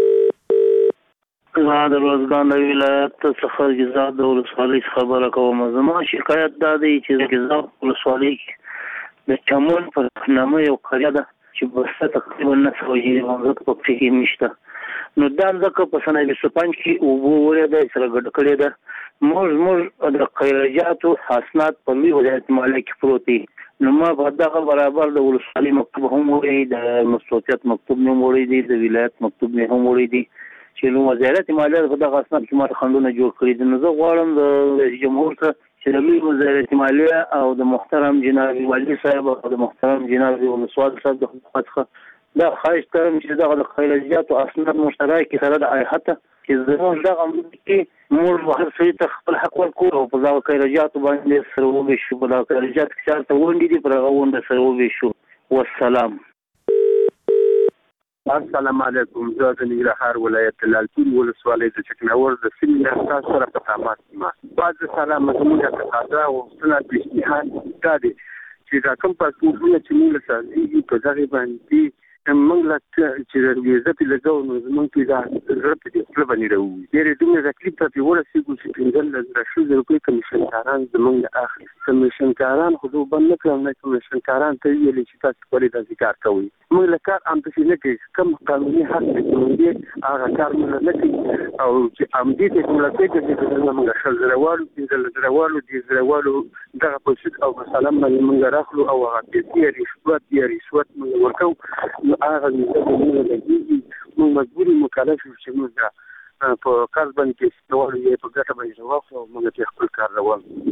زه د روزګان د ولایت څخه جزا د ولسوالۍ خبره کوم. زما شکایت دا دی چې جزا ولسوالۍ د چمن په نامه یو قريه ده چې بسته تقریبا نه سوي منځ په کې نشته نو دا ځکه په سنه بیست و پنځه کې او وړه د سره ګډ کړی ده موږ موږ د خیرجاتو حسنات په لوی ولایت مالک کې پروت دي نو ما په دغه برابر د ولسوالۍ مکتوب هم وړي د مسؤلیت مکتوب هم وړي دي د ولایت مکتوب هم وړي دي چې نو وزارت مالیه په دغه اسناد کې ما خندونه جوړ کړی دي نو زه غواړم د رئیس جمهور ته چې د لوی وزارت مالیه او د محترم جناب والي صاحب او د محترم جناب ولسوال صاحب د حکومت څخه دا خواهش کوم چې دغه د خیرجاتو اسناد مشترک سره د ایحته چې زموږ دغه کې موږ هر څه ته خپل حق ورکوو او په دغه خیرجاتو باندې سره وبشو په دغه خیرجات کې څه ته ونډې دي پر هغه ونډه سره وبشو. والسلام. السلام علیکم. زه د ننګرهار ولایت لالپور ولسوالۍ د چکناور د سیمې تاسو سره په تماس یم. بعد سلام زموږ ته تازه غوښتنه پیشنهاد دا دی چې دا کوم پاسپورټونه چې موږ ساتي په دغه باندې موږ لا چې ویزه په لګاو نو موږ په دا زړه په خپل باندې راوي. ډېر دومره تکلیف ته ورسېږو چې پنځه لس شل روپۍ کمیشن کاران زموږ اخلي. کمیشن کاران خو دوی بند نه کړل، نه کمیشن کاران ته ویلي چې تاسو ولې داسې کار کوئ. موږ له کار هم پسې نه کوي، کوم قانوني حق دی هغه کار موږ نه کوي او چې همدې ټکنالوژي کې موږ شل زروالو پنځه زروالو دې زروالو دغه پوسټ او مثلا موږ راخلو او هغه دې رشوت دې رشوت موږ ورکو هغه موږ موږ مجبوري مکلف یو چې موږ په کار باندې استوال یې په ګټه باندې واخلو او موږ ته خپل کار روان.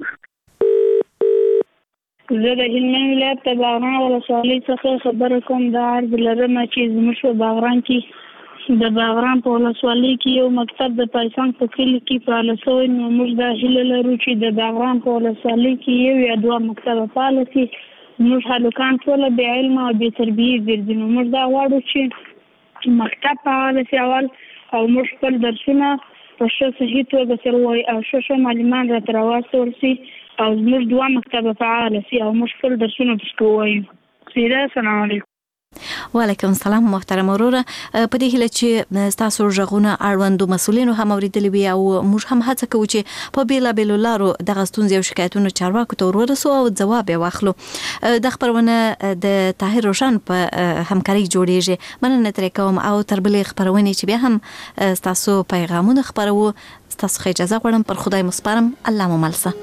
زه د هلمند ولایت د باغران ولسوالۍ څخه خبره کوم. دا عرض لرم چې زموږ په باغران کې د باغران په ولسوالۍ کې یو مکتب د پایسان په کلي کې فعال شوی، نو موږ دا هیله لرو چې د باغران په ولسوالۍ کې یو یا دوه مکتبه فعال شي. موږ هلکان ټوله بې علمه او بې تربیې ګرځي، نو موږ دا غواړو چې مکتب فعال شي اول او موږ خپل درسونه په ښه صحیح توګه سره ووایو او ښه ښه معلمان راته راواستول شي او زموږ دوه مکتبه فعاله شي او موږ خپل درسونه پکې ووایو. سیده السلام علیکم. وعلیکم السلام محترم وروره. په دې هیله چې تاسو ژغونه اړوندو مسولینو هم اوریدلی وي او موږ هم هڅه کوو چې په بیلابیلو لارو دغه ستونزې او شکایتونو چارواکو ته ورسو او ځواب یې واخلو. د خبرونه د طاهر روشن په همکاري جوړیږي. مننه ترې کوم او تر بلې خبرونې چې بیا هم تاسو پیغامونه خبرو. تاسو اجازه غواړم پر خدای مسپارم. الله مو ملسه.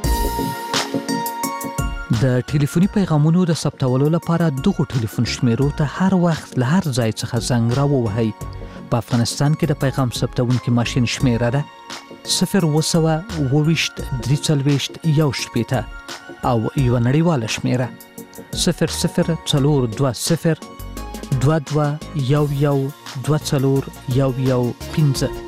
د ټلیفوني پیغامونو د ثبتولو لپاره دغه ټلیفون شمیرو ته هر وخت له هر ځای څخه زنګ راووهئ. په افغانستان کې د پیغام ثبتونکي ماشین شمیره ده صفر اوه سوه اووه ویشت درې څلوېښت یو شپېته او یوه نړیواله شمیره صفر صفر څلور دوه صفر دوه دوه یو یو دوه څلور یو یو پنځه.